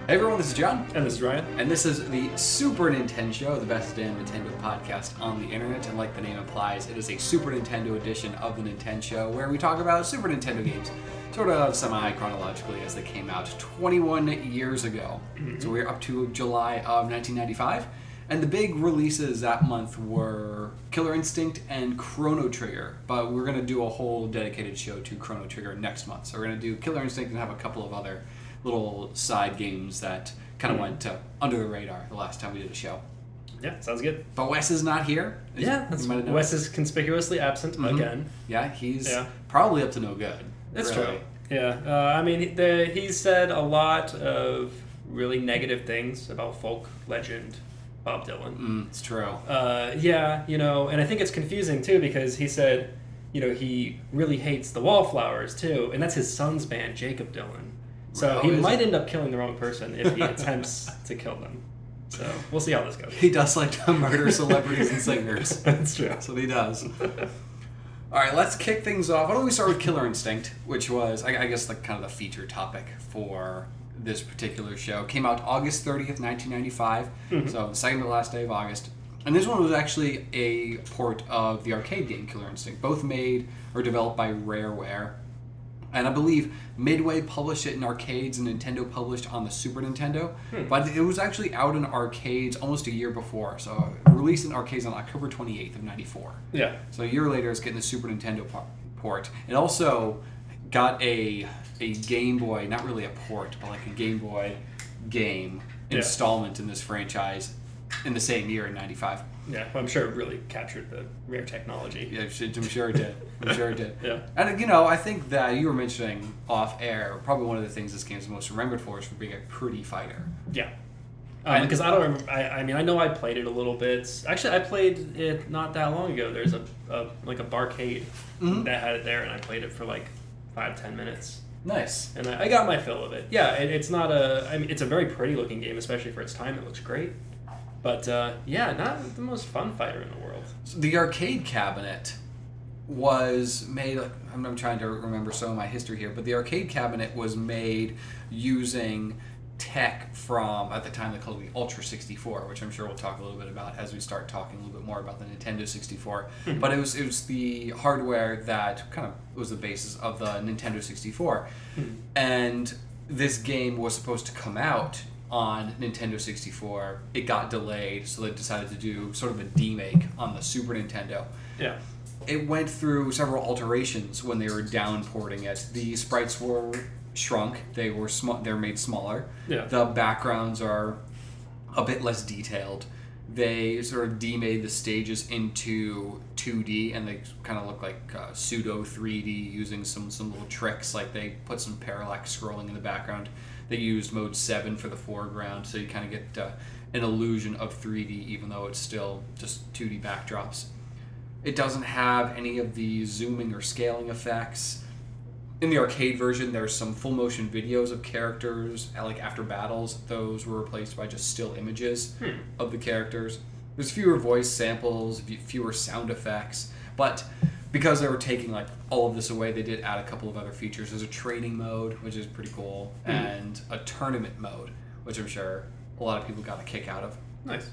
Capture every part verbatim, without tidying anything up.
Hey everyone, this is John. And this is Ryan. And this is the Super Nintendo Show, the best damn Nintendo podcast on the internet. And like the name implies, it is a Super Nintendo edition of the Nintendo Show where we talk about Super Nintendo games, sort of semi-chronologically as they came out twenty-one years ago. Mm-hmm. So we're up to July of nineteen ninety-five. And the big releases that month were Killer Instinct and Chrono Trigger. But we're going to do a whole dedicated show to Chrono Trigger next month. So we're going to do Killer Instinct and have a couple of other little side games that kind of went uh, under the radar the last time we did a show. Yeah, sounds good. But Wes is not here. Yeah, that's, Wes is conspicuously absent mm-hmm. again. Yeah, he's yeah. probably up to no good. That's really. true. Yeah, uh, I mean, the, he's said a lot of really negative things about folk legend Bob Dylan. Mm, it's true. Uh, yeah, you know, and I think it's confusing too because he said, you know, he really hates the Wallflowers too, and that's his son's band, Jacob Dylan. So oh, he might it? end up killing the wrong person if he attempts to kill them. So we'll see how this goes. He does like to murder celebrities and singers. That's true. That's what he does. All right, let's kick things off. Why don't we start with Killer Instinct, which was, I guess, like kind of the feature topic for this particular show. Came out August thirtieth, nineteen ninety-five, mm-hmm. so the second to last day of August. And this one was actually a port of the arcade game Killer Instinct, both made or developed by Rareware. And I believe Midway published it in arcades and Nintendo published on the Super Nintendo. Hmm. But it was actually out in arcades almost a year before. So released in arcades on October twenty-eighth of ninety-four. Yeah. So a year later it's getting the Super Nintendo port. It also got a a Game Boy, not really a port, but like a Game Boy game yeah. installment in this franchise in the same year in ninety-five. Yeah, I'm sure it really captured the rare technology. Yeah, I'm sure it did. I'm sure it did. Yeah. And, you know, I think that you were mentioning off air, probably one of the things this game is most remembered for is for being a pretty fighter. Yeah. Um, because I don't remember, I, I mean, I know I played it a little bit. Actually, I played it not that long ago. There's a, a like a barcade mm-hmm. that had it there, and I played it for like five, ten minutes. Nice. And I, I got my fill of it. Yeah, it, it's not a, I mean, it's a very pretty looking game, especially for its time. It looks great. But, uh, yeah, not the most fun fighter in the world. So the arcade cabinet was made, like, I'm, I'm trying to remember some of my history here, but the arcade cabinet was made using tech from, at the time they called it the Ultra sixty-four, which I'm sure we'll talk a little bit about as we start talking a little bit more about the Nintendo sixty-four. Mm-hmm. But it was it was the hardware that kind of was the basis of the Nintendo sixty-four. Mm-hmm. And this game was supposed to come out on Nintendo sixty-four. It got delayed, so they decided to do sort of a demake on the Super Nintendo. Yeah. It went through several alterations when they were downporting it. The sprites were shrunk. They were sm- they're made smaller. Yeah. The backgrounds are a bit less detailed. They sort of demade the stages into two D, and they kind of look like uh, pseudo three D using some, some little tricks, like they put some parallax scrolling in the background. They used mode seven for the foreground, so you kind of get uh, an illusion of three D, even though it's still just two D backdrops. It doesn't have any of the zooming or scaling effects. In the arcade version, there's some full motion videos of characters, like after battles. Those were replaced by just still images hmm. of the characters. There's fewer voice samples, fewer sound effects, but because they were taking like all of this away, they did add a couple of other features. There's a training mode, which is pretty cool, mm-hmm. and a tournament mode, which I'm sure a lot of people got a kick out of. Nice.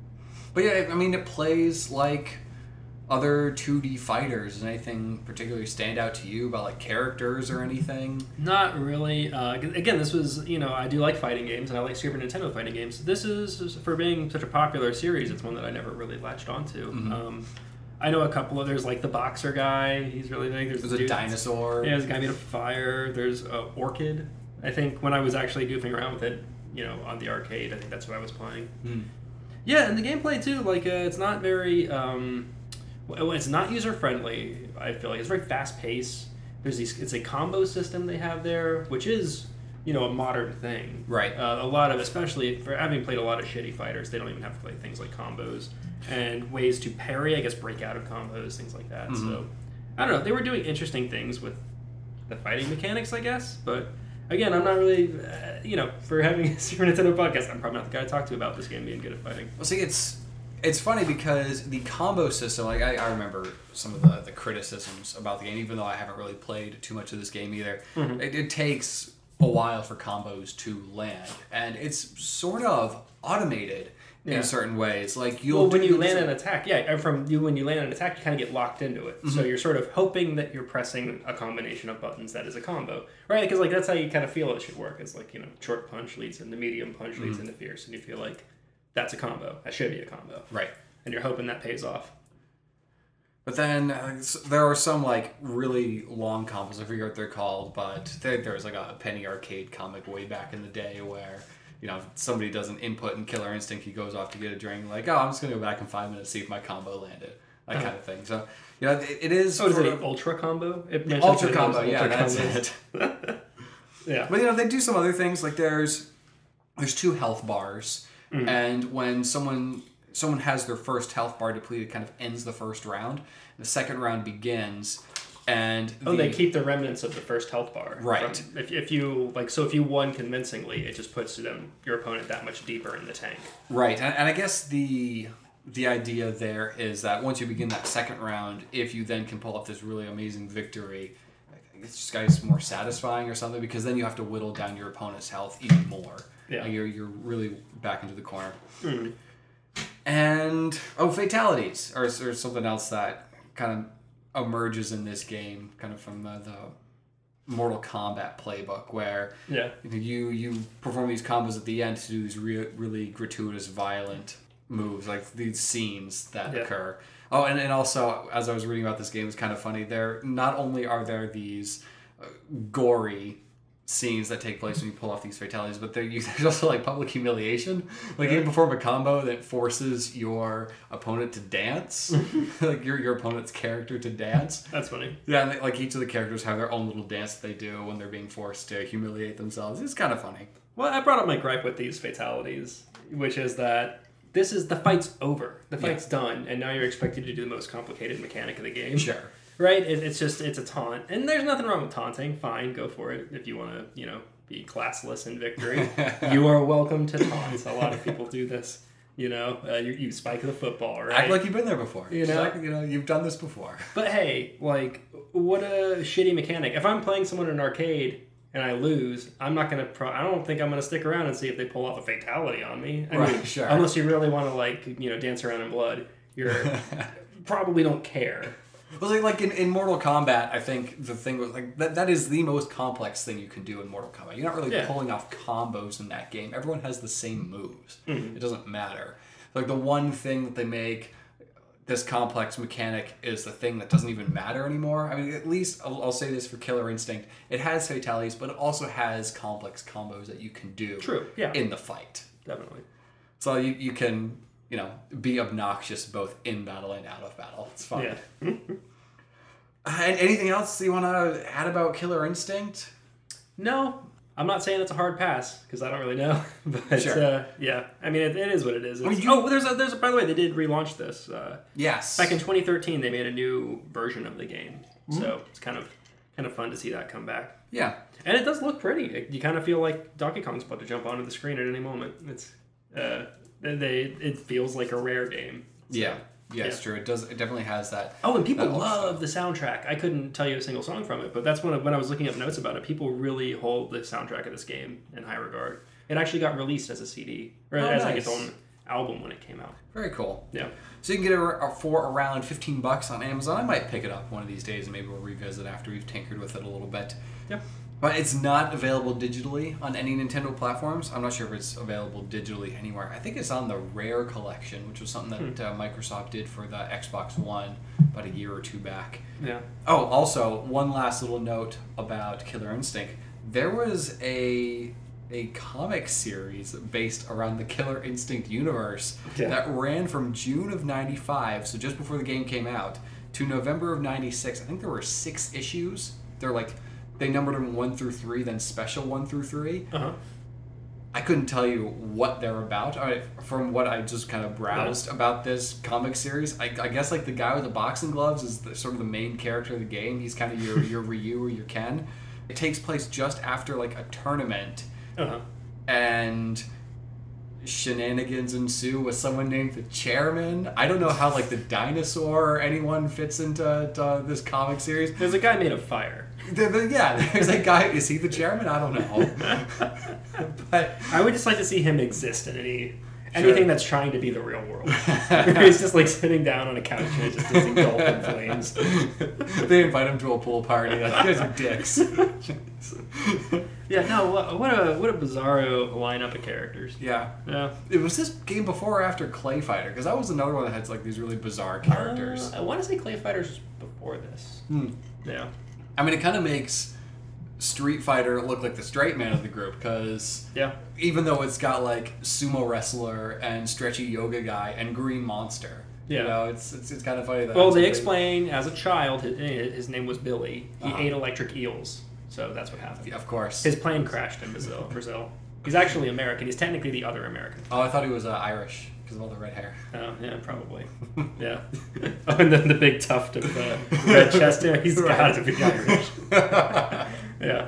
But yeah, I mean, it plays like other two D fighters. Does anything particularly stand out to you about like characters or anything? Not really. Uh, again, this was, you know, I do like fighting games, and I like Super Nintendo fighting games. This is, for being such a popular series, it's one that I never really latched onto. Mm-hmm. Um, I know a couple of, there's like the boxer guy, he's really big. There's, there's a dude, dinosaur. Yeah, there's a guy made of fire. There's uh, Orchid. I think when I was actually goofing around with it, you know, on the arcade, I think that's what I was playing. Mm. Yeah, and the gameplay too, like, uh, it's not very, um, well, it's not user-friendly, I feel like. It's very fast-paced. There's these, it's a combo system they have there, which is, you know, a modern thing. Right. Uh, a lot of, especially for having played a lot of shitty fighters, they don't even have to play things like combos and ways to parry, I guess, break out of combos, things like that. Mm-hmm. So, I don't know. They were doing interesting things with the fighting mechanics, I guess. But, again, I'm not really, uh, you know, for having a Super Nintendo podcast, I'm probably not the guy to talk to about this game being good at fighting. Well, see, it's it's funny because the combo system, like, I, I remember some of the, the criticisms about the game, even though I haven't really played too much of this game either. Mm-hmm. It, it takes a while for combos to land, and it's sort of automated Yeah. in certain ways. Like you'll Well, when do you these- land an attack, yeah, and from you when you land an attack, you kind of get locked into it. So you're sort of hoping that you're pressing a combination of buttons that is a combo, right? Because like that's how you kind of feel it should work. It's like, you know, short punch leads into medium punch leads into fierce, and you feel like that's a combo. That should be a combo, right. and you're hoping that pays off. But then uh, s- there are some like really long combos. I forget what they're called, but there, there was like a Penny Arcade comic way back in the day where, you know, if somebody does an input in Killer Instinct, he goes off to get a drink. Like, oh, I'm just gonna go back in five minutes see if my combo landed, that Uh-huh. kind of thing. So, you know, it, it is. Oh, is sort it of- an ultra combo? It mentions Ultra that it was combo? Yeah, ultra that's combos. it. Yeah. But you know, they do some other things. Like there's there's two health bars, Mm-hmm. and when someone someone has their first health bar depleted, it kind of ends the first round. The second round begins, and Oh, the, they keep the remnants of the first health bar. Right. From, if, if you like, so if you won convincingly, it just puts them your opponent that much deeper in the tank. right, and, and I guess the the idea there is that once you begin that second round, if you then can pull off this really amazing victory, it's just guys more satisfying or something, because then you have to whittle down your opponent's health even more. Yeah. Like you're you're really back into the corner. Mm. And oh, fatalities or, or something else that kind of emerges in this game, kind of from the, the Mortal Kombat playbook, where Yeah. you you perform these combos at the end to do these re- really gratuitous, violent moves, like these scenes that Yeah. occur. Oh, and, and also, as I was reading about this game, it's kind of funny. There not only are there these uh, gory scenes that take place when you pull off these fatalities, but there, you, there's also like public humiliation. Like you perform a combo that forces your opponent to dance, like your your opponent's character to dance. That's funny. Yeah, and they, like each of the characters have their own little dance that they do when they're being forced to humiliate themselves. It's kind of funny. Well, I brought up my gripe with these fatalities, which is that this is the fight's over. The fight's done, and now you're expected to do the most complicated mechanic of the game. Sure. Right? It, it's just, it's a taunt. And there's nothing wrong with taunting. Fine, go for it. If you want to, you know, be classless in victory, you are welcome to taunt. A lot of people do this. You know, uh, you, you spike the football, right? Act like you've been there before. You Just know? act like, you know, you've done this before. But hey, like, what a shitty mechanic. If I'm playing someone in an arcade and I lose, I'm not gonna. Pro- I don't think I'm gonna stick around and see if they pull off a fatality on me. I Right, mean, sure. Unless you really want to, like, you know, dance around in blood, you're probably don't care. Well, like, like in, in Mortal Kombat, I think the thing was like that that is the most complex thing you can do in Mortal Kombat. You're not really Yeah. pulling off combos in that game. Everyone has the same moves. Mm-hmm. It doesn't matter. Like the one thing that they make this complex mechanic is the thing that doesn't even matter anymore. I mean, at least I'll, I'll say this for Killer Instinct: it has fatalities, but it also has complex combos that you can do. True, yeah. In the fight, Definitely. so you you can you know be obnoxious both in battle and out of battle. It's fun. Yeah. Uh, and anything else you want to add about Killer Instinct? No, I'm not saying it's a hard pass because I don't really know. But Sure. uh, yeah, I mean, it, it is what it is. It's, mean, you- oh, there's a, there's a, by the way, they did relaunch this. Uh, Yes. back in twenty thirteen, they made a new version of the game, so it's kind of kind of fun to see that come back. Yeah. And it does look pretty. It- you kind of feel like Donkey Kong's about to jump onto the screen at any moment. It's uh, they it feels like a rare game. So, Yeah. Yeah, it's yeah. true. It does. It definitely has that. Oh, and people that love the soundtrack. I couldn't tell you a single song from it, but that's when I, when I was looking up notes about it. People really hold the soundtrack of this game in high regard. It actually got released as a C D or Oh, as like its nice. own album when it came out. Very cool. Yeah. So you can get it for around fifteen bucks on Amazon. I might pick it up one of these days, and maybe we'll revisit after we've tinkered with it a little bit. Yep. But it's not available digitally on any Nintendo platforms. I'm not sure if it's available digitally anywhere. I think it's on the Rare Collection, which was something that uh, Microsoft did for the Xbox One about a year or two back. Yeah. Oh, also, one last little note about Killer Instinct. There was a a comic series based around the Killer Instinct universe Yeah. that ran from June of ninety-five, so just before the game came out, to November of ninety-six. I think there were six issues. They're like, they numbered them one through three, then special one through three. Uh huh. I couldn't tell you what they're about. I, from what I just kind of browsed about this comic series, I, I guess like the guy with the boxing gloves is the, sort of the main character of the game. He's kind of your your Ryu or your Ken. It takes place just after like a tournament, Uh huh. and shenanigans ensue with someone named the Chairman. I don't know how like the dinosaur or anyone fits into to this comic series. There's a guy made of fire. The, the, yeah, there's a guy. Is he the Chairman? I don't know. But I would just like to see him exist in any Sure. anything that's trying to be the real world. He's just like sitting down on a couch and it's just this engulfed in flames. They invite him to a pool party. Like, you guys are dicks. Yeah, no, what, what a what a bizarro lineup of characters. Yeah. Yeah. It was this game before or after Clay Fighter? Because that was another one that had like these really bizarre characters. Uh, I want to say Clay Fighters before this. Hmm. Yeah. I mean, it kind of makes Street Fighter look like the straight man of the group, because Yeah. even though it's got like sumo wrestler and stretchy yoga guy and green monster, Yeah. you know, it's it's, it's kind of funny that. Well, it's they really- explain as a child his, his name was Billy. He Uh-huh. ate electric eels, so that's what happened. Yeah, of course. His plane crashed in Brazil. Brazil. He's actually American. He's technically the other American. Oh, I thought he was uh, Irish because of all the red hair. Oh, yeah, probably. Yeah. Oh, and then the big tuft of uh, red chest hair. He's got to be Irish. Yeah.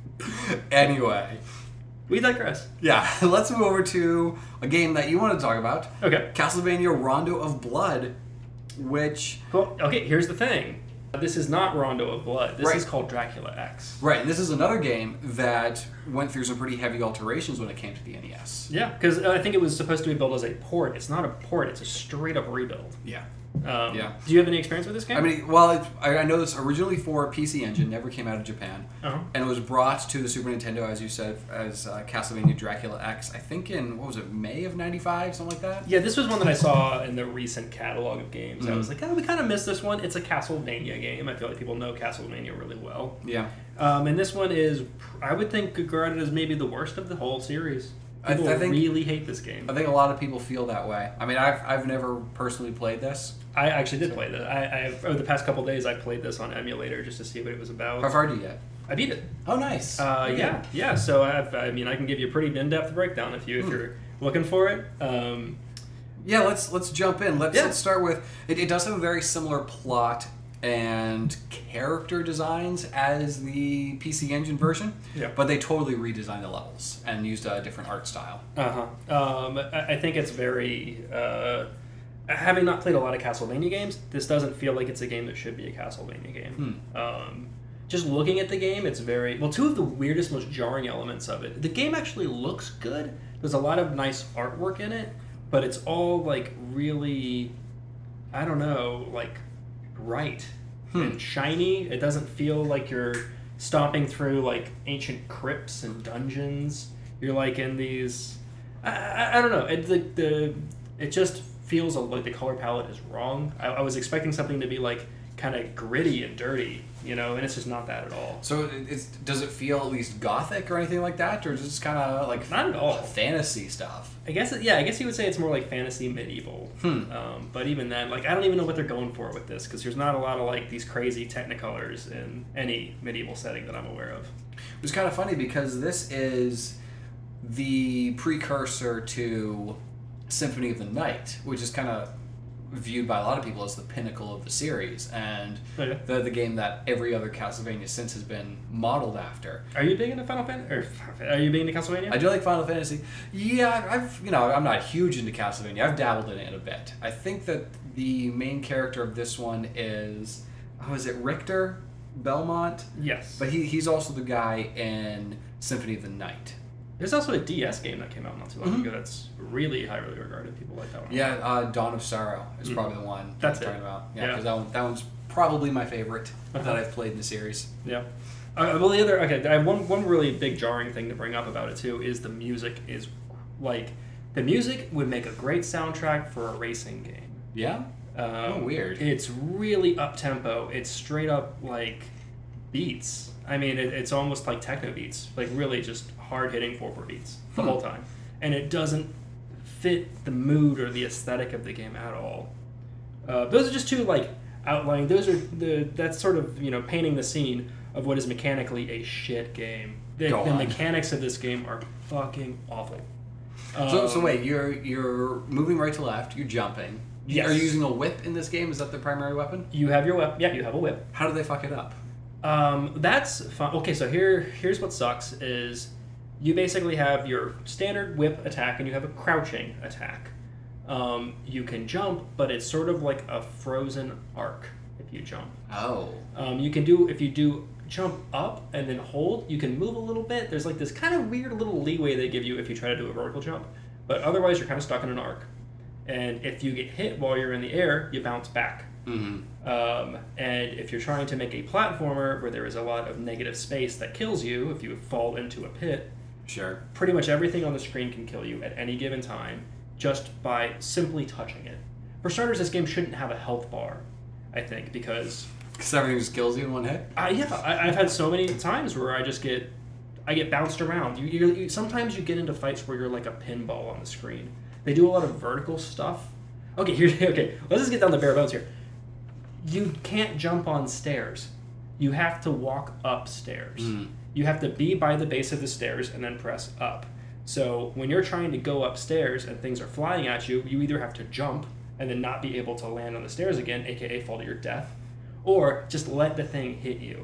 Anyway, We digress. yeah, let's move over to a game that you want to talk about. Okay. Castlevania Rondo of Blood, which... Well, okay, here's the thing. This is not Rondo of Blood. This Right. is called Dracula X. Right, and this is another game that went through some pretty heavy alterations when it came to the N E S. Yeah, because I think it was supposed to be built as a port. It's not a port. It's a straight-up rebuild. Yeah. Um, Yeah. Do you have any experience with this game? I mean, well, it, I, I know this originally for P C Engine, never came out of Japan, uh-huh. and it was brought to the Super Nintendo, as you said, as uh, Castlevania Dracula X, I think in, what was it, May of ninety-five, something like that? Yeah, this was one that I saw in the recent catalog of games. I Mhm. was like, oh, we kind of missed this one. It's a Castlevania game. I feel like people know Castlevania really well. Yeah. Um, and this one is, I would think, regarded as maybe the worst of the whole series. I- People I think- really hate this game. I think a lot of people feel that way. I mean, I've, I've never personally played this. I actually did play this. I, I've, over the past couple days, I played this on emulator just to see what it was about. How far do you get? I beat it. Oh, nice. Uh, Okay. yeah, yeah. So I've, I mean, I can give you a pretty in-depth breakdown if you if Hmm. you're looking for it. Um, Yeah, let's let's jump in. Let's, Yeah. let's start with it, it does have a very similar plot and character designs as the P C Engine version, Yeah. but they totally redesigned the levels and used a different art style. Uh huh. Um, I, I think it's very. Uh, having not played a lot of Castlevania games, this doesn't feel like it's a game that should be a Castlevania game. Hmm. Um, just looking at the game, it's very well. Two of the weirdest, most jarring elements of it. The game actually looks good. There's a lot of nice artwork in it, but it's all like really, I don't know, like bright Hmm. and shiny. It doesn't feel like you're stomping through like ancient crypts and dungeons. You're like in these. I, I, I don't know. It the, the it just feels like the color palette is wrong. I, I was expecting something to be like kind of gritty and dirty, you know, and it's just not that at all. So it- it's does it feel at least gothic or anything like that, or is it just kind of like Not at all. fantasy stuff? I guess it, yeah, I guess you would say it's more like fantasy medieval. Hmm. Um, but even then, like I don't even know what they're going for with this because there's not a lot of like these crazy technicolors in any medieval setting that I'm aware of. It was kind of funny because this is the precursor to Symphony of the Night, which is kind of viewed by a lot of people as the pinnacle of the series, and Oh, yeah. the the game that every other Castlevania since has been modeled after. Are you big into Final Fantasy? Or are you big into Castlevania? I do like Final Fantasy. Yeah, I've you know I'm not huge into Castlevania. I've dabbled in it a bit. I think that the main character of this one is oh is it Richter Belmont? Yes. But he he's also the guy in Symphony of the Night. There's also a D S game that came out not too long Mhm. ago that's really highly regarded. People like that one. Yeah, uh, Dawn of Sorrow is Mhm. probably the one That's I'm it. talking about. Yeah, Yeah. because that one that one's probably my favorite Uh-huh. that I've played in the series. Yeah. Uh, well, the other okay, I have one one really big jarring thing to bring up about it too is the music is like the music would make a great soundtrack for a racing game. Yeah. Um, Oh, weird. It's really up tempo. It's straight up like beats. I mean, it, it's almost like techno beats, like really just hard hitting four four beats the Hmm. whole time, and it doesn't fit the mood or the aesthetic of the game at all. Uh, those are just two like outlining. Those are the that's sort of you know painting the scene of what is mechanically a shit game. The, Go the on. mechanics of this game are fucking awful. So, so Um, wait, you're you're moving right to left. You're jumping. Yes. Are you using a whip in this game? Is that the primary weapon? You have your whip. Yeah, you have a whip. How do they fuck it up? Um, that's fun. Okay, so here here's what sucks is you basically have your standard whip attack and you have a crouching attack. Um, you can jump, but it's sort of like a frozen arc if you jump. Oh. Um, you can do, if you do jump up and then hold, you can move a little bit. There's like this kind of weird little leeway they give you if you try to do a vertical jump. But otherwise, you're kind of stuck in an arc. And if you get hit while you're in the air, you bounce back. Mm-hmm. Um, and if you're trying to make a platformer where there is a lot of negative space that kills you if you fall into a pit, sure, pretty much everything on the screen can kill you at any given time just by simply touching it. For starters, this game shouldn't have a health bar, I think, because... Because everything just kills you in one hit? Uh, yeah, I, I've had so many times where I just get... I get bounced around. You, you, you Sometimes you get into fights where you're like a pinball on the screen. They do a lot of vertical stuff. Okay, here, okay, let's just get down to bare bones here. You can't jump on stairs. You have to walk upstairs. Mm. You have to be by the base of the stairs and then press up. So when you're trying to go upstairs and things are flying at you, you either have to jump and then not be able to land on the stairs again, aka fall to your death, or just let the thing hit you.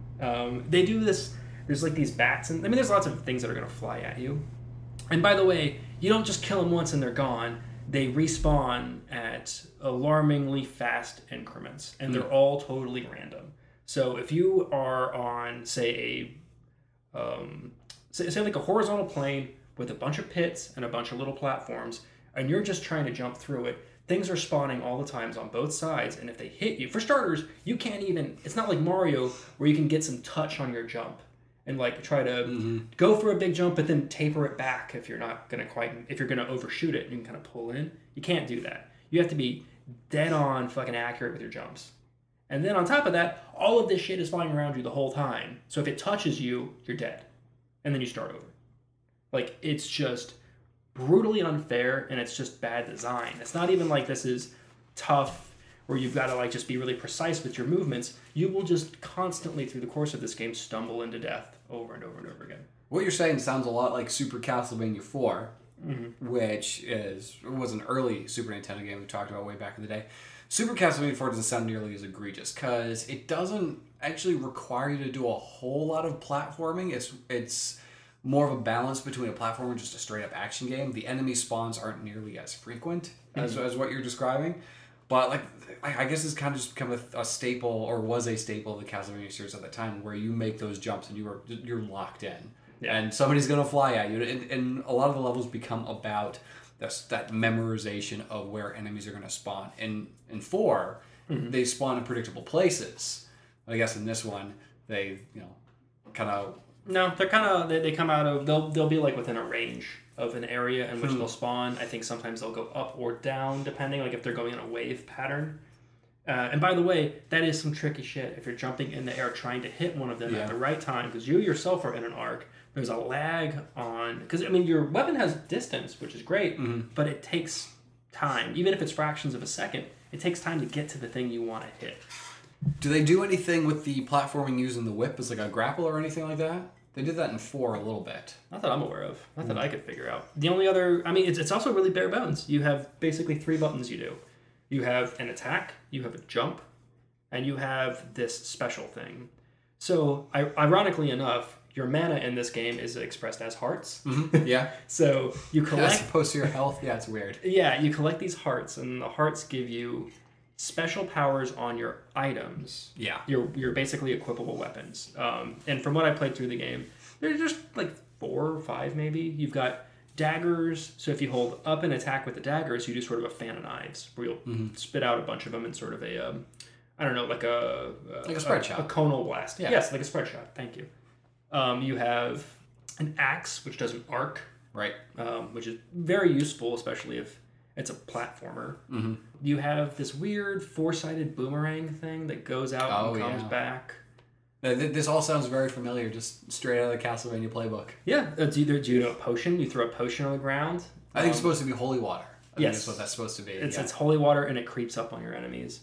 Um, they do this, there's like these bats, and I mean there's lots of things that are going to fly at you. And by the way, you don't just kill them once and they're gone. They respawn at alarmingly fast increments, and they're mm. all totally random. So if you are on, say, a um, say, say like a horizontal plane with a bunch of pits and a bunch of little platforms, and you're just trying to jump through it, things are spawning all the times on both sides, and if they hit you, for starters, you can't even, it's not like Mario where you can get some touch on your jump and like try to mm-hmm. go for a big jump but then taper it back if you're not going to quite, if you're going to overshoot it and you can kind of pull in. You can't do that. You have to be dead on fucking accurate with your jumps. And then on top of that, all of this shit is flying around you the whole time. So if it touches you, you're dead. And then you start over. Like, it's just brutally unfair, and it's just bad design. It's not even like this is tough, where you've got to like just be really precise with your movements. You will just constantly, through the course of this game, stumble into death over and over and over again. What you're saying sounds a lot like Super Castlevania four, mm-hmm. which is was an early Super Nintendo game we talked about way back in the day. Super Castlevania four doesn't sound nearly as egregious because it doesn't actually require you to do a whole lot of platforming. It's it's more of a balance between a platformer and just a straight up action game. The enemy spawns aren't nearly as frequent mm-hmm. as, as what you're describing. But like, I guess it's kind of just become a, a staple, or was a staple of the Castlevania series at the time, where you make those jumps and you are you're locked in, yeah. and somebody's gonna fly at you, and, and a lot of the levels become about this, that memorization of where enemies are gonna spawn. In in four, mm-hmm. they spawn in predictable places. I guess in this one, they you know, kind of no, they're kind of they, they come out of they'll they'll be like within a range of an area in which hmm. they'll spawn. I think sometimes they'll go up or down, depending, like if they're going in a wave pattern. Uh, and by the way, that is some tricky shit. If you're jumping in the air trying to hit one of them yeah. at the right time, because you yourself are in an arc, there's a lag on... Because, I mean, your weapon has distance, which is great, mm-hmm. but it takes time. Even if it's fractions of a second, it takes time to get to the thing you want to hit. Do they do anything with the platforming using the whip as like a grapple or anything like that? They did that in four a little bit. Not that I'm aware of. Not that mm. I could figure out. The only other... I mean, it's it's also really bare bones. You have basically three buttons you do. You have an attack, you have a jump, and you have this special thing. So, I, ironically enough, your mana in this game is expressed as hearts. Mm-hmm. Yeah. So, you collect... As opposed to your health? Yeah, it's weird. Yeah, you collect these hearts, and the hearts give you special powers on your items. Yeah. Your your basically equipable weapons. Um, and from what I played through the game, there's just like four or five maybe. You've got daggers. So if you hold up and attack with the daggers, you do sort of a fan of knives, where you'll mm-hmm. spit out a bunch of them in sort of a, um, I don't know, like a... a like a spread a, shot. A conal blast. Yeah. Yes, like a spread shot. Thank you. Um, you have an axe, which does an arc. Right. Um, which is very useful, especially if it's a platformer. Mm-hmm. You have this weird four-sided boomerang thing that goes out oh, and comes yeah. back. This all sounds very familiar, just straight out of the Castlevania playbook. Yeah, it's either do you know a potion, you throw a potion on the ground. I think um, it's supposed to be holy water. I yes, think that's what that's supposed to be. It's yeah. it's holy water and it creeps up on your enemies.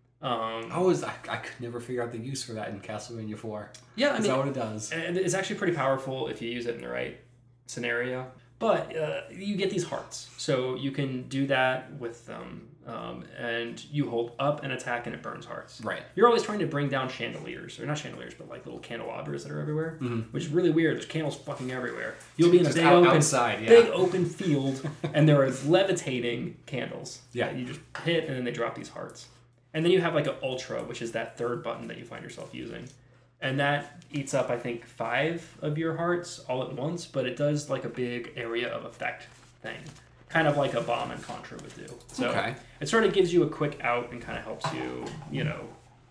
Um, I was I, I could never figure out the use for that in Castlevania four. Yeah, I mean, is that what it does? And it's actually pretty powerful if you use it in the right scenario. But uh, you get these hearts, so you can do that with um, Um, and you hold up and attack and it burns hearts. Right. You're always trying to bring down chandeliers, or not chandeliers, but like little candelabras that are everywhere, mm-hmm. which is really weird. There's candles fucking everywhere. You'll be in a just big out, open, outside, yeah. big open field, and there are levitating candles. Yeah. That you just hit, and then they drop these hearts. And then you have like an ultra, which is that third button that you find yourself using, and that eats up I think five of your hearts all at once, but it does like a big area of effect thing. Kind of like a bomb and Contra would do. So okay. It sort of gives you a quick out and kind of helps you, you know,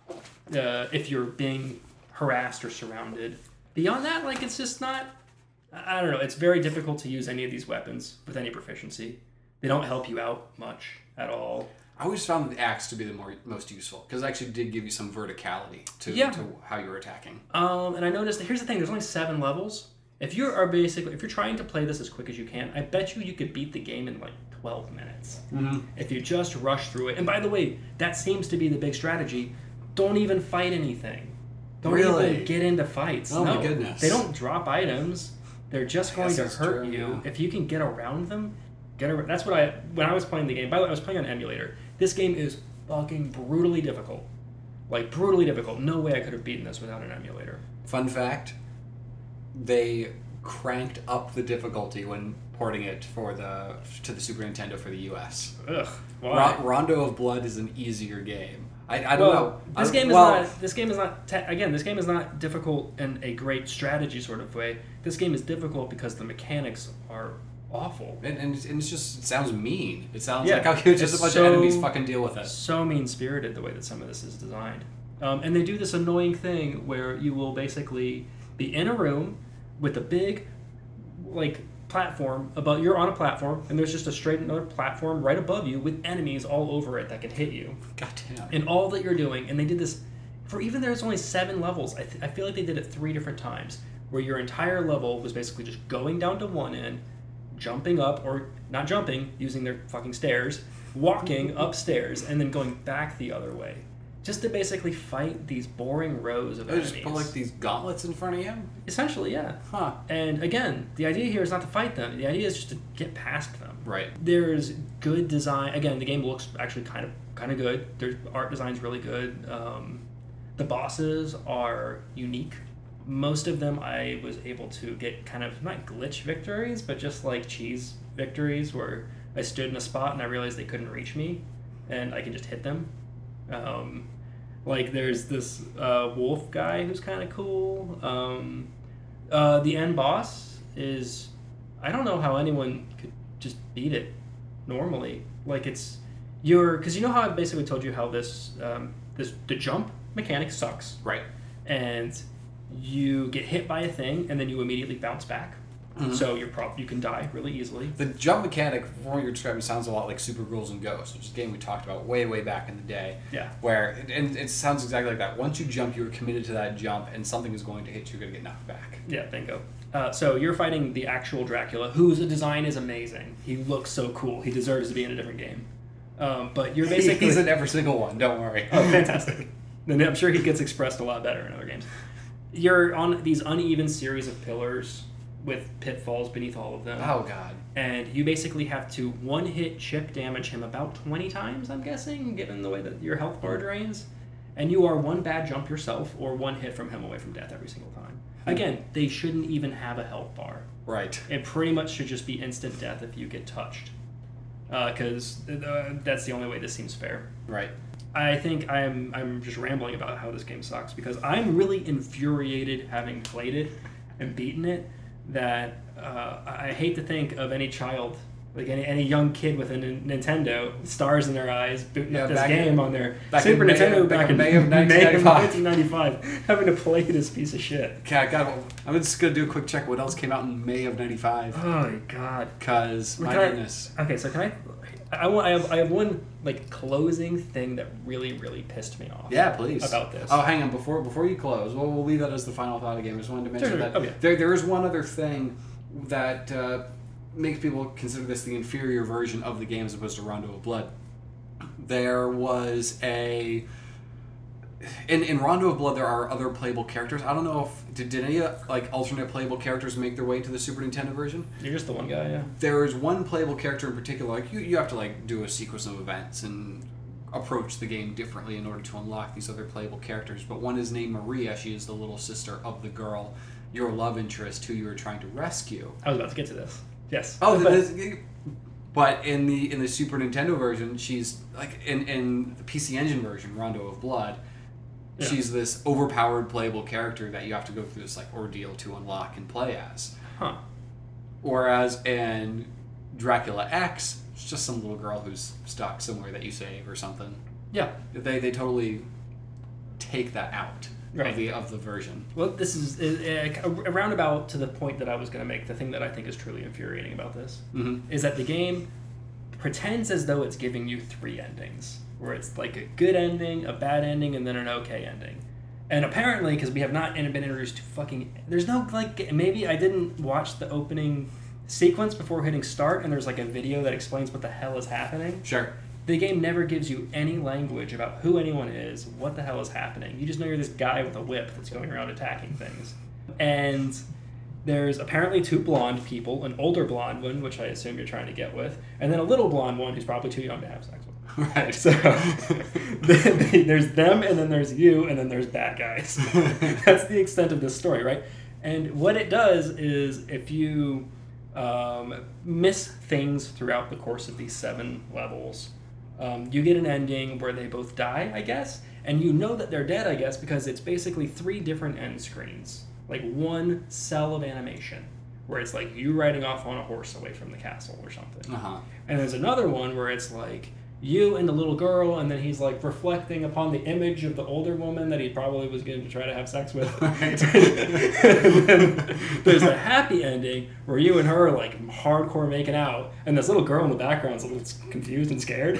uh, if you're being harassed or surrounded. Beyond that, like, it's just not, I don't know, it's very difficult to use any of these weapons with any proficiency. They don't help you out much at all. I always found the axe to be the more most useful, because it actually did give you some verticality to, yeah. to how you were attacking. Um, and I noticed that, here's the thing, there's only seven levels. If you are basically, if you're trying to play this as quick as you can, I bet you you could beat the game in like twelve minutes. Mm-hmm. If you just rush through it. And by the way, that seems to be the big strategy. Don't even fight anything. Don't really? even get into fights. Oh no, my goodness. They don't drop items. They're just going to hurt true, you. yeah. If you can get around them, get around. That's what I, when I was playing the game, by the way, I was playing on emulator. This game is fucking brutally difficult. Like, brutally difficult. No way I could have beaten this without an emulator. Fun fact, they cranked up the difficulty when porting it for the to the Super Nintendo for the U S. Ugh. Why? Ro- Rondo of Blood is an easier game. I, I don't well, know. This I, game is well, not. This game is not. Te- again, this game is not difficult in a great strategy sort of way. This game is difficult because the mechanics are awful. And, and, it's, and it's just it sounds mean. It sounds Yeah, like how just a bunch so, of enemies fucking deal with it. So mean spirited the way that some of this is designed. Um, and they do this annoying thing where you will basically be in a room with a big, like, platform above. You're on a platform, and there's just a straight another platform right above you with enemies all over it that can hit you. Goddamn. And all that you're doing, and they did this for even there's only seven levels. I, th- I feel like they did it three different times, where your entire level was basically just going down to one end, jumping up, or not jumping, using their fucking stairs, walking upstairs, and then going back the other way. Just to basically fight these boring rows of They enemies. just put like these gauntlets in front of you? Essentially, yeah. Huh. And again, the idea here is not to fight them. The idea is just to get past them. Right. There's good design. Again, the game looks actually kind of kind of good. There's art design's really good. Um, the bosses are unique. Most of them I was able to get kind of not glitch victories, but just like cheese victories where I stood in a spot and I realized they couldn't reach me, and I can just hit them. Um, like there's this uh, wolf guy who's kind of cool. Um, uh, the end boss is, I don't know how anyone could just beat it normally. Like it's you're because you know how I basically told you how this um, this the jump mechanic sucks, Right. and you get hit by a thing and then you immediately bounce back. Mm-hmm. So you're prob- you can die really easily. The jump mechanic, from what you're describing, sounds a lot like Super Ghouls and Ghosts, which is a game we talked about way, way back in the day. Yeah. Where, and it sounds exactly like that. Once you jump, you're committed to that jump, and something is going to hit you, you're going to get knocked back. Yeah, bingo. Uh, so you're fighting the actual Dracula, whose design is amazing. He looks so cool. He deserves to be in a different game. Um, but you're basically... He's in every single one, don't worry. Oh, fantastic. Then I'm sure he gets expressed a lot better in other games. You're on these uneven series of pillars with pitfalls beneath all of them. Oh, God. And you basically have to one-hit chip damage him about twenty times, I'm guessing, given the way that your health bar drains. And you are one bad jump yourself or one hit from him away from death every single time. Again, they shouldn't even have a health bar. Right. It pretty much should just be instant death if you get touched. Because uh, that's the only way this seems fair. Right. I think I'm I'm just rambling about how this game sucks because I'm really infuriated having played it and beaten it that uh, I hate to think of any child, like any, any young kid with a N- Nintendo, stars in their eyes, booting Yeah, up this back game in- on their back Super in May- Nintendo back back in in May of nineteen nineteen ninety-five, having to play this piece of shit. Okay, God, I'm just going to do a quick check what else came out in May of ninety-five. Oh my god. Because, my Can I- goodness. Okay, so can I... I, want, I, have, I have one like closing thing that really, really pissed me off. Yeah, please. About this. Oh, hang on. Before before you close, well, we'll leave that as the final thought again. I just wanted to mention Sure, sure. that Okay. there there is one other thing that uh, makes people consider this the inferior version of the game as opposed to Rondo of Blood. There was a... in, in Rondo of Blood, there are other playable characters. I don't know if did, did any like alternate playable characters make their way to the Super Nintendo version. You're just the one guy, yeah. There is one playable character in particular. Like you, you have to like do a sequence of events and approach the game differently in order to unlock these other playable characters. But one is named Maria. She is the little sister of the girl, your love interest, who you were trying to rescue. I was about to get to this. Yes. Oh, but, this, but in the in the Super Nintendo version, she's like in in the P C Engine version, Rondo of Blood. Yeah. She's this overpowered playable character that you have to go through this like ordeal to unlock and play as. Huh. Whereas in Dracula X, it's just some little girl who's stuck somewhere that you save or something. Yeah. They they totally take that out right. of the of the version. Well, this is uh, a roundabout to the point that I was going to make. The thing that I think is truly infuriating about this mm-hmm. is that the game pretends as though it's giving you three endings, where it's like a good ending, a bad ending, and then an okay ending. And apparently, because we have not been introduced to fucking... There's no, like... Maybe I didn't watch the opening sequence before hitting start, and there's like a video that explains what the hell is happening. Sure. The game never gives you any language about who anyone is, what the hell is happening. You just know you're this guy with a whip that's going around attacking things. And there's apparently two blonde people, an older blonde one, which I assume you're trying to get with, and then a little blonde one who's probably too young to have sex with. Right. So there's them, and then there's you, and then there's bad guys. That's the extent of this story, right? And what it does is if you um, miss things throughout the course of these seven levels, um, you get an ending where they both die, I guess, and you know that they're dead, I guess, because it's basically three different end screens, like one cell of animation, where it's like you riding off on a horse away from the castle or something. Uh-huh. And there's another one where it's like you and the little girl, and then he's like reflecting upon the image of the older woman that he probably was going to try to have sex with. Right. And then there's a happy ending where you and her are like hardcore making out, and this little girl in the background's a little confused and scared.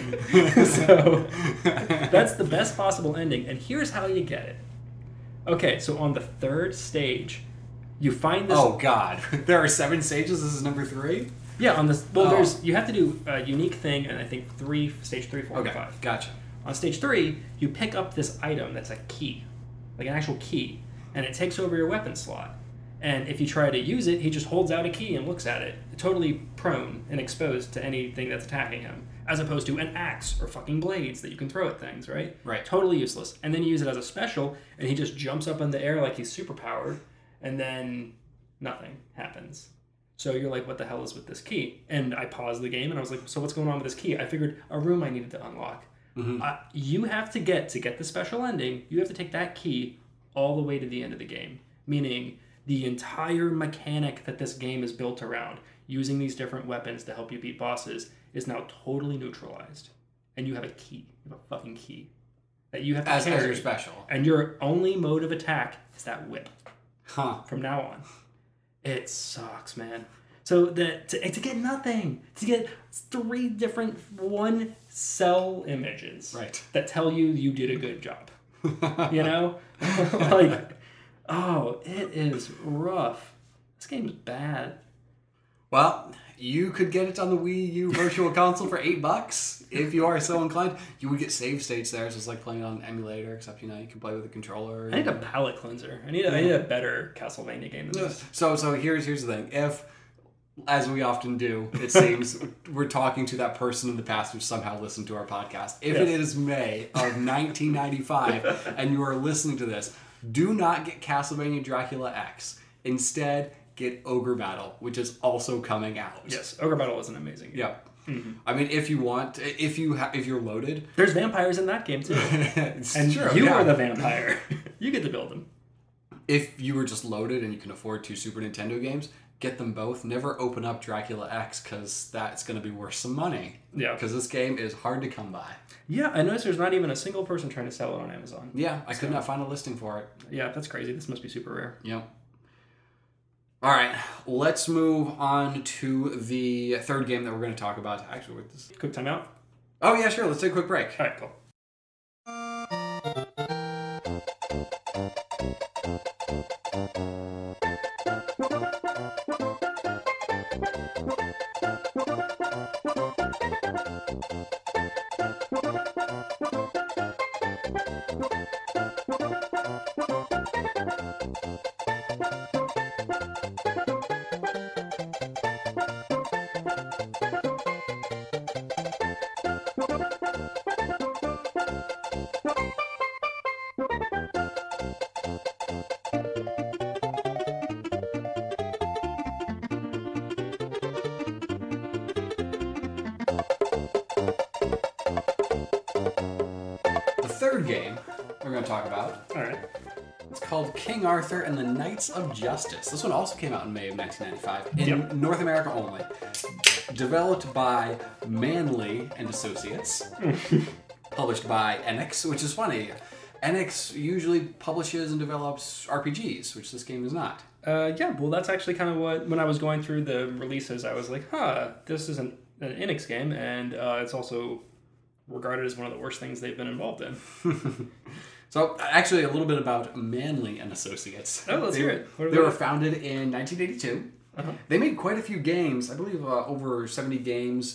So that's the best possible ending, and here's how you get it. Okay, so on the third stage, you find this... Oh, God. There are seven stages? This is number three? Yeah, on this... Well, oh. there's... You have to do a unique thing, and I think three... Stage three, four, okay, and five. Gotcha. On stage three, you pick up this item that's a key. Like an actual key. And it takes over your weapon slot. And if you try to use it, he just holds out a key and looks at it. Totally prone and exposed to anything that's attacking him. As opposed to an axe or fucking blades that you can throw at things, right? Right. Totally useless. And then you use it as a special, and he just jumps up in the air like he's superpowered, and then nothing happens. So you're like, what the hell is with this key? And I paused the game, and I was like, so what's going on with this key? I figured a room I needed to unlock. Mm-hmm. Uh, you have to get, to get the special ending, you have to take that key all the way to the end of the game. Meaning, the entire mechanic that this game is built around, using these different weapons to help you beat bosses, is now totally neutralized. And you have a key. You have a fucking key. That you have to as, carry. As your special. And your only mode of attack is that whip. Huh. From now on. It sucks, man. So that to, to get nothing, to get three different one cell images, right, that tell you you did a good job. You know, like, oh, it is rough. This game's bad. Well, you could get it on the Wii U Virtual Console for eight bucks if you are so inclined. You would get save states there. It's just like playing on an emulator, except you know you can play with a controller. I need a palate cleanser. I need a, yeah. I need a better Castlevania game than this. So, so here's here's the thing. If, as we often do, it seems we're talking to that person in the past who somehow listened to our podcast. If yes. it is May of nineteen ninety-five and you are listening to this, do not get Castlevania Dracula X. Instead, get Ogre Battle, which is also coming out. Yes, Ogre Battle is an amazing game. Yeah. Mm-hmm. I mean, if you want, if you ha- if you're loaded, there's vampires in that game too, and true, you yeah. are the vampire. You get to build them. If you were just loaded and you can afford two Super Nintendo games, get them both. Never open up Dracula X because that's going to be worth some money. Yeah. Because this game is hard to come by. Yeah, I noticed there's not even a single person trying to sell it on Amazon. Yeah, I so, could not find a listing for it. Yeah, that's crazy. This must be super rare. Yep. All right, let's move on to the third game that we're going to talk about. Actually, with this quick timeout. Oh yeah, sure. Let's take a quick break. All right, cool. game we're going to talk about. All right. It's called King Arthur and the Knights of Justice. This one also came out in May of nineteen ninety-five in Yep. North America only. Developed by Manley and Associates. Published by Enix, which is funny. Enix usually publishes and develops R P Gs, which this game is not. Uh, yeah, well, that's actually kind of what, when I was going through the releases, I was like, huh, this is an, an Enix game, and uh, it's also regarded as one of the worst things they've been involved in. So, actually, a little bit about Manley and Associates. Oh, let's they, hear it. What are They they? were founded in nineteen eighty-two. Uh-huh. They made quite a few games. I believe uh, over seventy games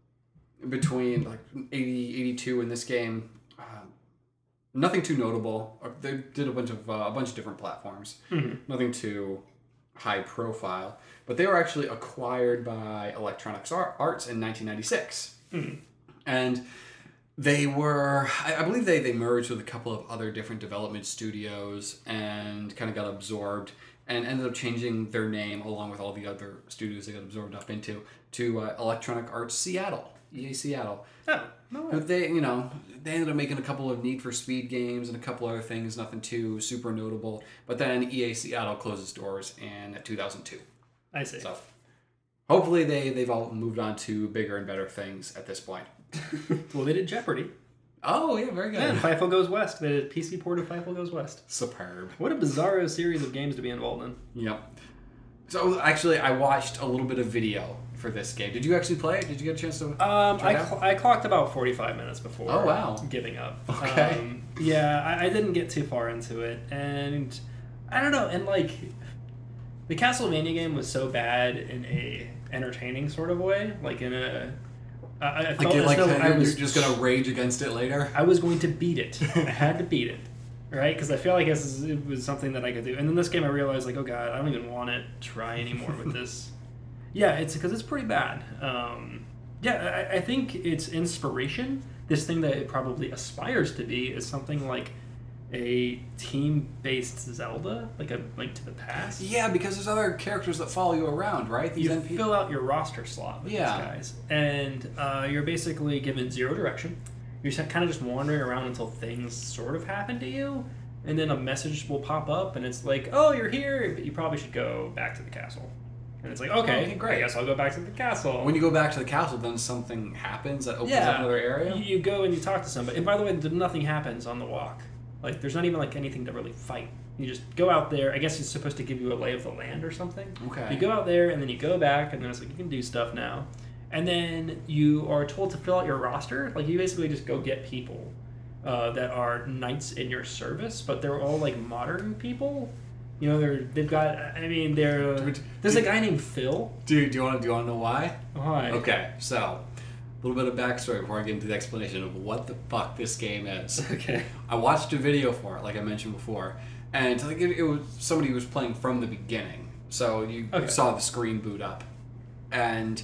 between like eighty, eighty-two and this game. Uh, nothing too notable. They did a bunch of uh, a bunch of different platforms. Mm-hmm. Nothing too high profile. But they were actually acquired by Electronic Arts in nineteen ninety-six. Mm-hmm. And they were, I, I believe they, they merged with a couple of other different development studios and kind of got absorbed and ended up changing their name along with all the other studios they got absorbed up into to uh, Electronic Arts Seattle, E A Seattle. Oh, no way. They, you know, they ended up making a couple of Need for Speed games and a couple other things, nothing too super notable. But then E A Seattle closed its doors in two thousand two. I see. So hopefully they, they've all moved on to bigger and better things at this point. Well, they did Jeopardy. Oh, yeah, very good. And Fievel Goes West. They did a P C port of Fievel Goes West. Superb. What a bizarro series of games to be involved in. Yep. So, actually, I watched a little bit of video for this game. Did you actually play it? Did you get a chance to Um, try I, it out? cl- I clocked about forty-five minutes before Oh, wow. giving up. Okay. Um, yeah, I, I didn't get too far into it. And I don't know. And, like, the Castlevania game was so bad in a entertaining sort of way. Like, in a... I, I Like, felt you're, as like though you're I was just going to rage against it later? I was going to beat it. I had to beat it, right? Because I feel like this is, it was something that I could do. And then this game, I realized, like, oh god, I don't even want to try anymore with this. Yeah, it's because it's pretty bad. Um, yeah, I, I think its inspiration, this thing that it probably aspires to be, is something like a team-based Zelda, like a Link to the Past. Yeah, because there's other characters that follow you around, right? These You N P C fill out your roster slot with Yeah. these guys, and uh, you're basically given zero direction. You're kind of just wandering around until things sort of happen to you, and then a message will pop up, and it's like, "Oh, you're here, but you probably should go back to the castle." And it's like, "Okay, Okay, great. I guess I'll go back to the castle." When you go back to the castle, then something happens that opens yeah, up another area? You, you go and you talk to somebody. And by the way, nothing happens on the walk. Like, there's not even like anything to really fight. You just go out there. I guess it's supposed to give you a lay of the land or something. Okay. You go out there and then you go back, and then it's like you can do stuff now. And then you are told to fill out your roster. Like, you basically just go get people uh, that are knights in your service, but they're all like modern people. You know, they're they've got. I mean, they're. Dude, There's a dude. guy named Phil. Dude, do you want to do you want to know why? Why? Okay, so a little bit of backstory before I get into the explanation of what the fuck this game is. Okay. I watched a video for it, like I mentioned before, and like it, it was somebody who was playing from the beginning. So you Okay. saw the screen boot up, and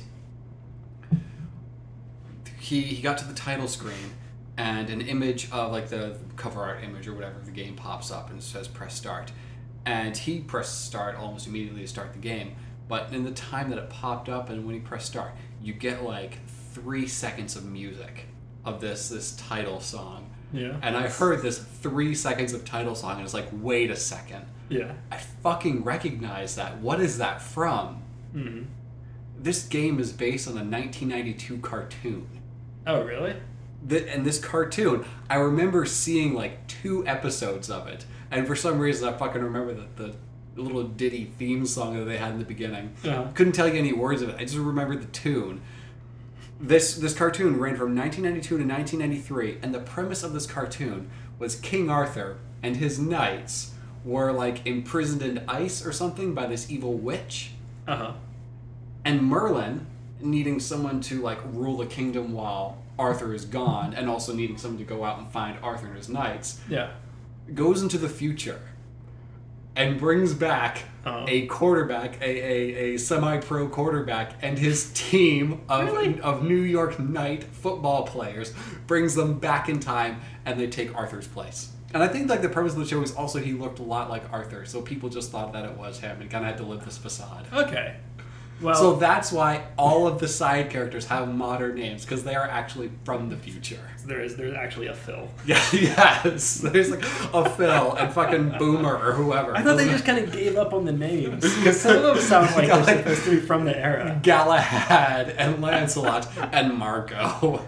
he he got to the title screen, and an image of like the cover art image or whatever of the game pops up and it says press start, and he pressed start almost immediately to start the game. But in the time that it popped up and when he pressed start, you get like three seconds of music of this this title song. Yeah. And I heard this three seconds of title song and it's like, wait a second. Yeah. I fucking recognize that. What is that from? Mm-hmm. This game is based on a nineteen ninety-two cartoon. Oh, really? The, and this cartoon, I remember seeing like two episodes of it. And for some reason, I fucking remember the, the little ditty theme song that they had in the beginning. Uh-huh. Couldn't tell you any words of it. I just remembered the tune. This this cartoon ran from nineteen ninety-two to nineteen ninety-three, and the premise of this cartoon was King Arthur and his knights were like imprisoned in ice or something by this evil witch. Uh-huh. And Merlin, needing someone to like rule the kingdom while Arthur is gone, and also needing someone to go out and find Arthur and his knights, Yeah. goes into the future and brings back Uh-huh. a quarterback, a, a, a semi-pro quarterback, and his team of, Really? of New York Knight football players, brings them back in time, and they take Arthur's place. And I think like the premise of the show is also he looked a lot like Arthur, so people just thought that it was him and kind of had to live this facade. Okay. Well, so that's why all of the side characters have modern names, because they are actually from the future. there is there's actually a Phil. Yeah, yes. There's like a Phil and fucking Boomer or whoever. I thought they just kind of gave up on the names, because some of them sound like they're supposed to be from the era. Galahad and Lancelot and Marco.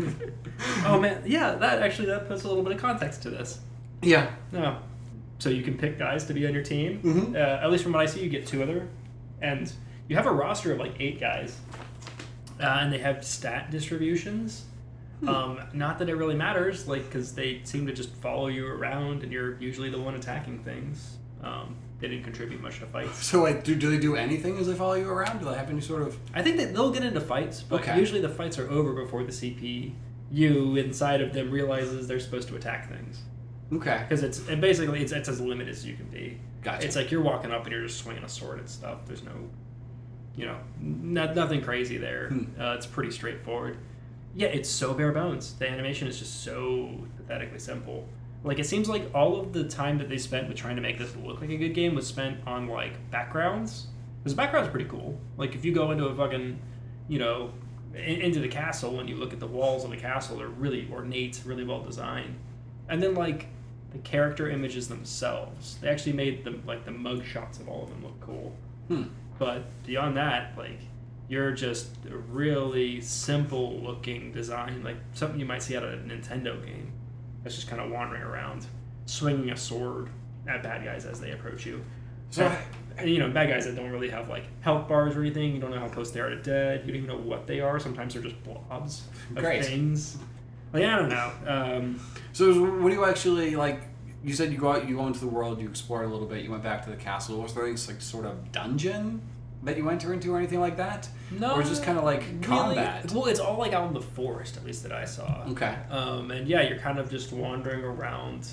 Oh man, yeah, that actually that puts a little bit of context to this. Yeah. No, so you can pick guys to be on your team. Mm-hmm. Uh, at least from what I see, you get two other, and you have a roster of like eight guys, uh, and they have stat distributions. Hmm. Um, not that it really matters, like because they seem to just follow you around, and you're usually the one attacking things. Um, they didn't contribute much to fights. So, like, do, do they do anything as they follow you around? Do they have any sort of? I think that they'll get into fights, but Okay. usually the fights are over before the C P U inside of them realizes they're supposed to attack things. Okay. Because it's and basically it's, it's as limited as you can be. Gotcha. It's like you're walking up and you're just swinging a sword and stuff. There's no, you know, not, nothing crazy there. Hmm. Uh, it's pretty straightforward. Yeah, it's so bare bones. The animation is just so pathetically simple. Like, it seems like all of the time that they spent with trying to make this look like a good game was spent on, like, backgrounds. Because the background's pretty cool. Like, if you go into a fucking, you know, in, into the castle and you look at the walls of the castle, they're really ornate, really well designed. And then, like, the character images themselves. They actually made the like the mug shots of all of them look cool. Hmm. But beyond that, like you're just a really simple looking design, like something you might see out of a Nintendo game. That's just kind of wandering around, swinging a sword at bad guys as they approach you. So, And, you know, bad guys that don't really have like health bars or anything. You don't know how close they are to dead. You don't even know what they are. Sometimes they're just blobs of Great. things. Like I don't know. Um, so what do you actually like? You said you go out, you go into the world, you explored a little bit, you went back to the castle. Was there any like sort of dungeon that you enter into or anything like that? No, or was it just kind of like really, combat? Well, it's all like out in the forest, at least that I saw. Okay. Um, and yeah, you're kind of just wandering around.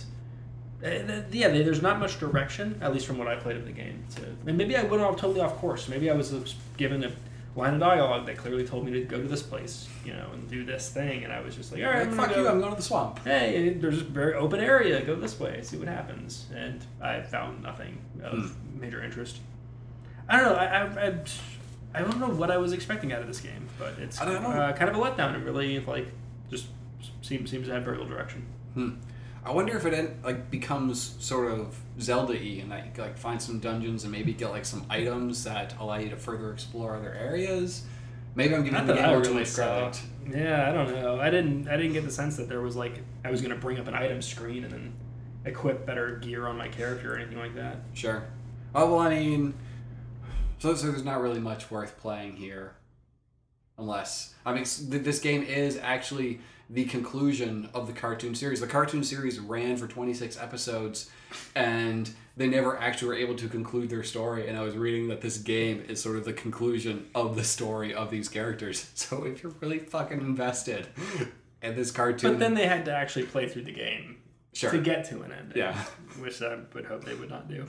Uh, yeah, there's not much direction, at least from what I played of the game. To, and maybe I went off totally off course. Maybe I was given a line of dialogue that clearly told me to go to this place, you know, and do this thing, and I was just like, all right, Like, I'm fuck gonna you, go. I'm going to the swamp. Hey, there's a very open area. Go this way, see what happens. And I found nothing of Hmm. major interest. I don't know. I, I, I, I don't know what I was expecting out of this game, but it's I don't know. Uh, kind of a letdown. It really like just seems seems to have very little direction. Hmm. I wonder if it en- like becomes sort of Zelda-y, and that you can, like find some dungeons and maybe get like some items that allow you to further explore other areas. Maybe I'm giving Not the that game I more too really much saw. credit. Yeah, I don't know. I didn't. I didn't get the sense that there was like I was going to bring up an item screen and then equip better gear on my character or anything like that. Sure. Oh well, I mean, so so there's not really much worth playing here, unless I mean s- th- this game is actually the conclusion of the cartoon series. The cartoon series ran for twenty-six episodes, and they never actually were able to conclude their story. And I was reading that this game is sort of the conclusion of the story of these characters. So if you're really fucking invested in this cartoon, But then they had to actually play through the game sure, to get to an ending. yeah. Which I would hope they would not do.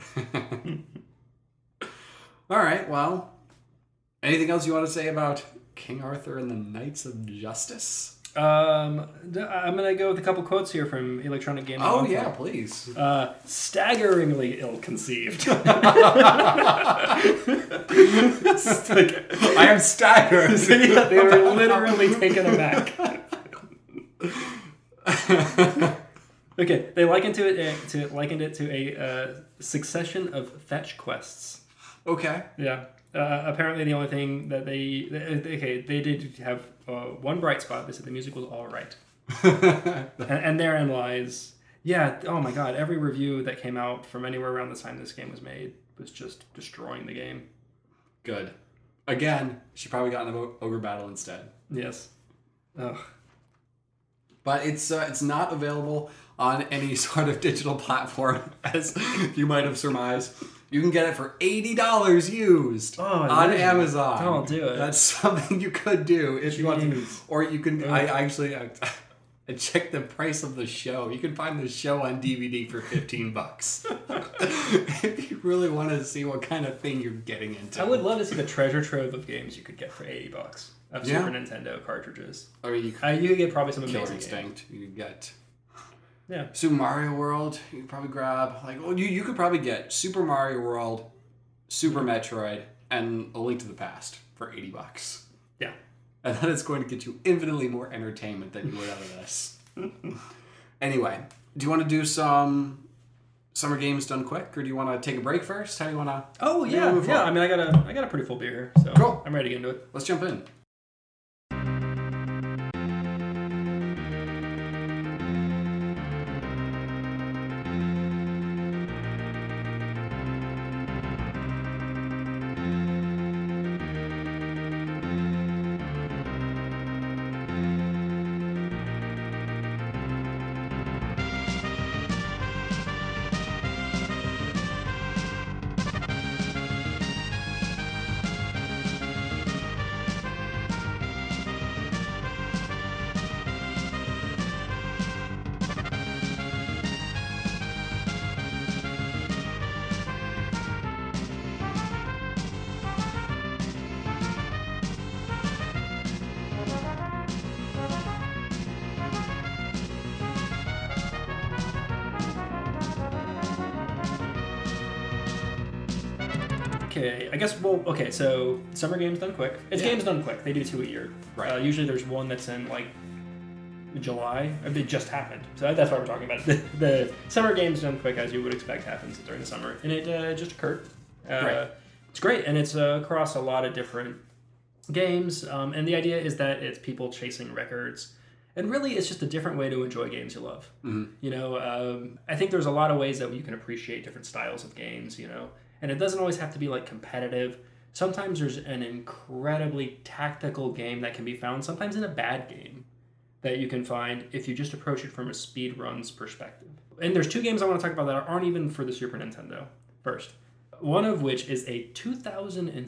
All right. Well, anything else you want to say about King Arthur and the Knights of Justice? Um, th- I'm gonna go with a couple quotes here from Electronic Gaming. Oh Monthly. yeah, please. Uh, staggeringly ill-conceived. It's like- I am staggered. yeah, they were literally taken aback. Okay, they likened to it uh, to likened it to a uh, succession of fetch quests. Okay. Yeah. Uh, apparently, the only thing that they, they okay they did have uh, one bright spot. They said the music was all right, and, and therein lies. Yeah. Oh my God! Every review that came out from anywhere around the time this game was made was just destroying the game. Good. Again, she probably got in the ogre battle instead. Yes. Ugh. But it's uh, it's not available on any sort of digital platform, as you might have surmised. You can get it for eighty dollars used Oh, on imagine. Amazon. Don't do it. That's something you could do if you want to. Jeez. Or you can. Ugh. I actually I, I checked the price of the show. You can find the show on D V D for fifteen bucks. If you really want to see what kind of thing you're getting into. I would love to see the treasure trove of games you could get for eighty bucks of Yeah. Super Nintendo cartridges. I mean, you could Uh, you could get probably some Killer amazing games. Instinct. You could get. Yeah. Super Mario World, you could probably grab like well, you you could probably get Super Mario World, Super Metroid, and A Link to the Past for eighty bucks. Yeah. And then it's going to get you infinitely more entertainment than you would out of this. Anyway, do you want to do some summer games done quick, or do you want to take a break first? How do you want to? Oh yeah, yeah. I mean, I got a, I got a pretty full beer here, so cool. I'm ready to get into it. Let's jump in. Okay, I guess, well, okay, so Summer Games Done Quick. It's Yeah. Games Done Quick. They do two a year. Right. Uh, usually there's one that's in, like, July. It just happened. So that's why we're talking about it. The, the Summer Games Done Quick, as you would expect, happens during the summer. And it uh, just occurred. Uh, Right. It's great, and it's uh, across a lot of different games. Um, and the idea is that it's people chasing records. And really, it's just a different way to enjoy games you love. Mm-hmm. You know, um, I think there's a lot of ways that you can appreciate different styles of games, you know. And it doesn't always have to be, like, competitive. Sometimes there's an incredibly tactical game that can be found, sometimes in a bad game, that you can find if you just approach it from a speedruns perspective. And there's two games I want to talk about that aren't even for the Super Nintendo. First, one of which is a two thousand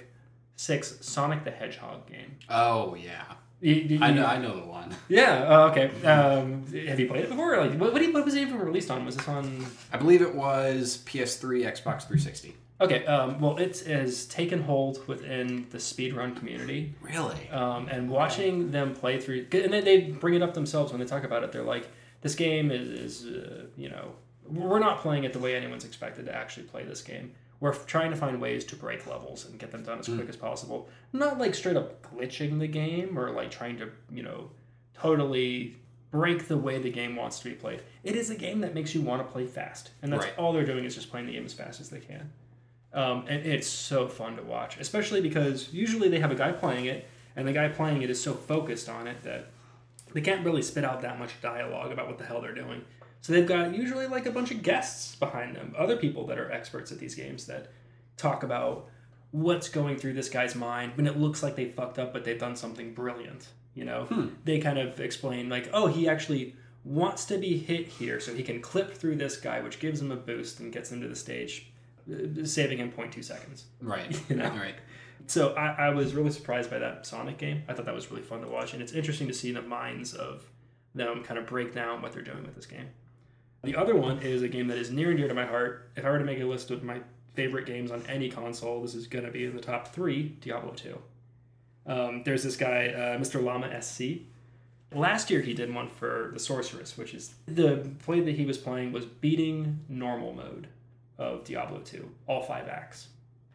six Sonic the Hedgehog game. Oh, yeah. You, you, I know I know the one. Yeah, oh, okay. Um, have you played it before? Like, what, what, do you- what was it even released on? Was this on... I believe it was P S three, Xbox three sixty. Okay, um, well, it has taken hold within the speedrun community. Really? Um, and watching them play through... And then they bring it up themselves when they talk about it. They're like, this game is, is uh, you know... We're not playing it the way anyone's expected to actually play this game. We're trying to find ways to break levels and get them done as mm. quick as possible. Not like straight up glitching the game or like trying to, you know, totally break the way the game wants to be played. It is a game that makes you want to play fast. And that's right. all they're doing is just playing the game as fast as they can. Um, and it's so fun to watch, especially because usually they have a guy playing it, and the guy playing it is so focused on it that they can't really spit out that much dialogue about what the hell they're doing. So they've got usually like a bunch of guests behind them, other people that are experts at these games that talk about what's going through this guy's mind when it looks like they fucked up, but they've done something brilliant. You know, hmm. They kind of explain like, oh, he actually wants to be hit here so he can clip through this guy, which gives him a boost and gets him to the stage, saving him zero point two seconds. Right. You know? Right. So I, I was really surprised by that Sonic game. I thought that was really fun to watch, and it's interesting to see the minds of them kind of break down what they're doing with this game. The other one is a game that is near and dear to my heart. If I were to make a list of my favorite games on any console, this is going to be in the top three, Diablo two. Um, there's this guy, uh, Mister Llama S C. Last year he did one for The Sorceress, which is the play that he was playing was beating normal mode of Diablo two, all five acts.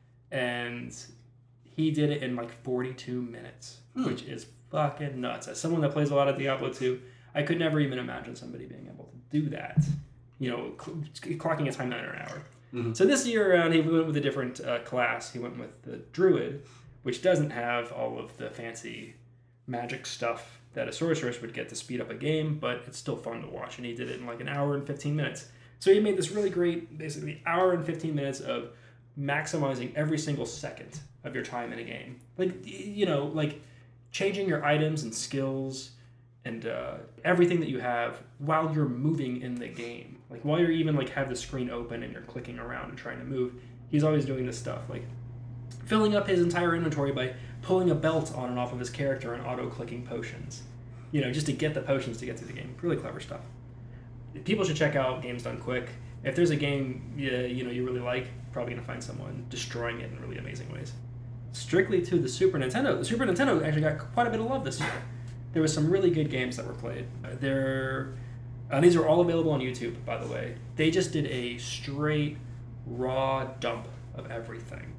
And he did it in like forty-two minutes, hmm. which is fucking nuts. As someone that plays a lot of Diablo two, I could never even imagine somebody being able to do that, you know, cl- clocking a time under an hour. Mm-hmm. So this year around, he went with a different uh, class. He went with the Druid, which doesn't have all of the fancy magic stuff that a sorceress would get to speed up a game, but it's still fun to watch, and he did it in like an hour and fifteen minutes. So he made this really great, basically, hour and fifteen minutes of maximizing every single second of your time in a game. Like, you know, like changing your items and skills and uh, everything that you have while you're moving in the game. Like, while you're even, like, have the screen open and you're clicking around and trying to move, he's always doing this stuff. Like, filling up his entire inventory by pulling a belt on and off of his character and auto-clicking potions. You know, just to get the potions to get through the game. Really clever stuff. People should check out Games Done Quick. If there's a game you, you know you really like, probably going to find someone destroying it in really amazing ways. Strictly to the Super Nintendo. The Super Nintendo actually got quite a bit of love this year. There was some really good games that were played. Uh, there, uh, these are all available on YouTube, by the way. They just did a straight, raw dump of everything.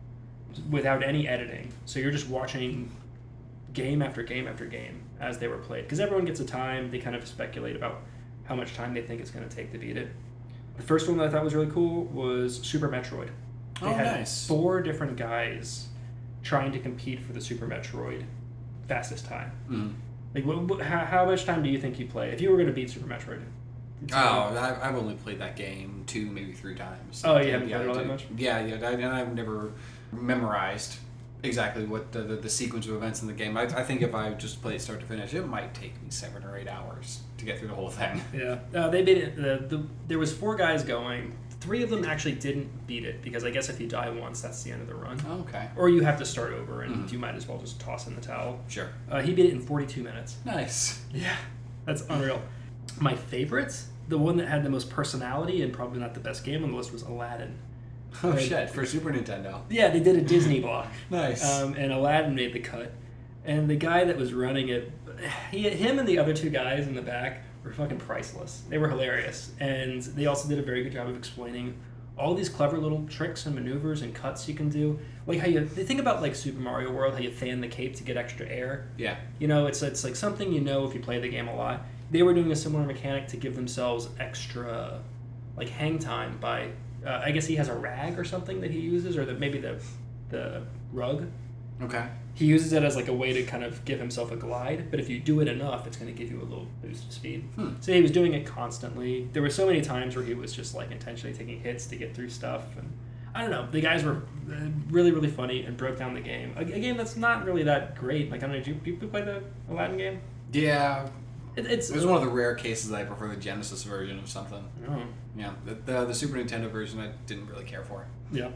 without any editing. So you're just watching game after game after game as they were played. Because everyone gets a time, they kind of speculate about how much time they think it's going to take to beat it. The first one that I thought was really cool was Super Metroid. They oh, had nice. four different guys trying to compete for the Super Metroid fastest time. Mm. Like, what, what, how, how much time do you think you play if you were going to beat Super Metroid? Oh, I, I've only played that game two, maybe three times. Oh, you haven't yeah, played it all that much? Yeah, yeah, I, and I've never memorized exactly what the, the, the sequence of events in the game. I, I think if I just played start to finish, it might take me seven or eight hours to get through the whole thing. Yeah, uh, they beat it. The, the, there was four guys going. Three of them actually didn't beat it because I guess if you die once, that's the end of the run. Oh, okay. Or you have to start over, and Mm-hmm. you might as well just toss in the towel. Sure. Uh, he beat it in forty-two minutes. Nice. Yeah, that's unreal. My favorite, the one that had the most personality and probably not the best game on the list, was Aladdin. Oh, Right. shit, for Super Nintendo. Yeah, they did a Disney block. Nice. Um, and Aladdin made the cut. And the guy that was running it, he, him and the other two guys in the back were fucking priceless. They were hilarious. And they also did a very good job of explaining all these clever little tricks and maneuvers and cuts you can do. Like how you they think about like Super Mario World, how you fan the cape to get extra air. Yeah. You know, it's it's like something you know if you play the game a lot. They were doing a similar mechanic to give themselves extra like hang time by uh, I guess he has a rag or something that he uses, or that maybe the the rug. Okay. He uses it as like a way to kind of give himself a glide, but if you do it enough, it's going to give you a little boost of speed. Hmm. So he was doing it constantly. There were so many times where he was just like intentionally taking hits to get through stuff, and I don't know. The guys were uh, really, really funny and broke down the game. A, a game that's not really that great. Like I don't know, did you, you play the Aladdin game? Yeah. It, it's It was one of the rare cases that I prefer the Genesis version of something. Oh. Yeah. The, the, the Super Nintendo version I didn't really care for. Yeah.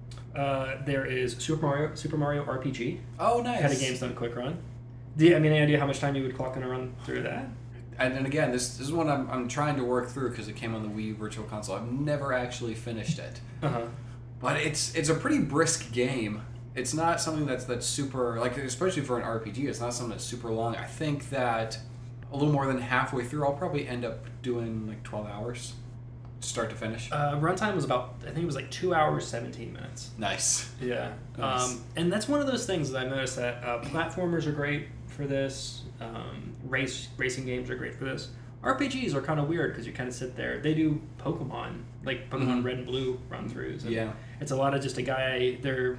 Uh, there is Super Mario Super Mario R P G. Oh, nice. Had a game's done quick run. Do you have any idea how much time you would clock in a run through that? And, and again, this, this is one I'm, I'm trying to work through because it came on the Wii Virtual Console. I've never actually finished it. Uh-huh. But it's it's a pretty brisk game. It's not something that's that's super, like, especially for an R P G, it's not something that's super long. I think that a little more than halfway through, I'll probably end up doing like twelve hours, start to finish. Uh, runtime was about, I think it was like two hours, seventeen minutes. Nice. Yeah. Nice. Um, and that's one of those things that I've noticed that uh, platformers are great for this. Um, race Racing games are great for this. R P Gs are kind of weird because you kind of sit there. They do Pokemon, like Pokemon Mhm. Red and Blue run-throughs. And Yeah. It's a lot of just a guy, they're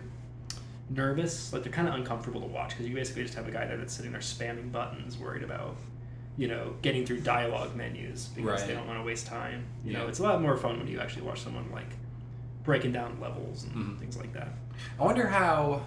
nervous, like they're kind of uncomfortable to watch because you basically just have a guy there that's sitting there spamming buttons, worried about, you know, getting through dialogue menus because Right. they don't want to waste time. You Yeah. know, it's a lot more fun when you actually watch someone like breaking down levels and Mhm. things like that. I wonder how.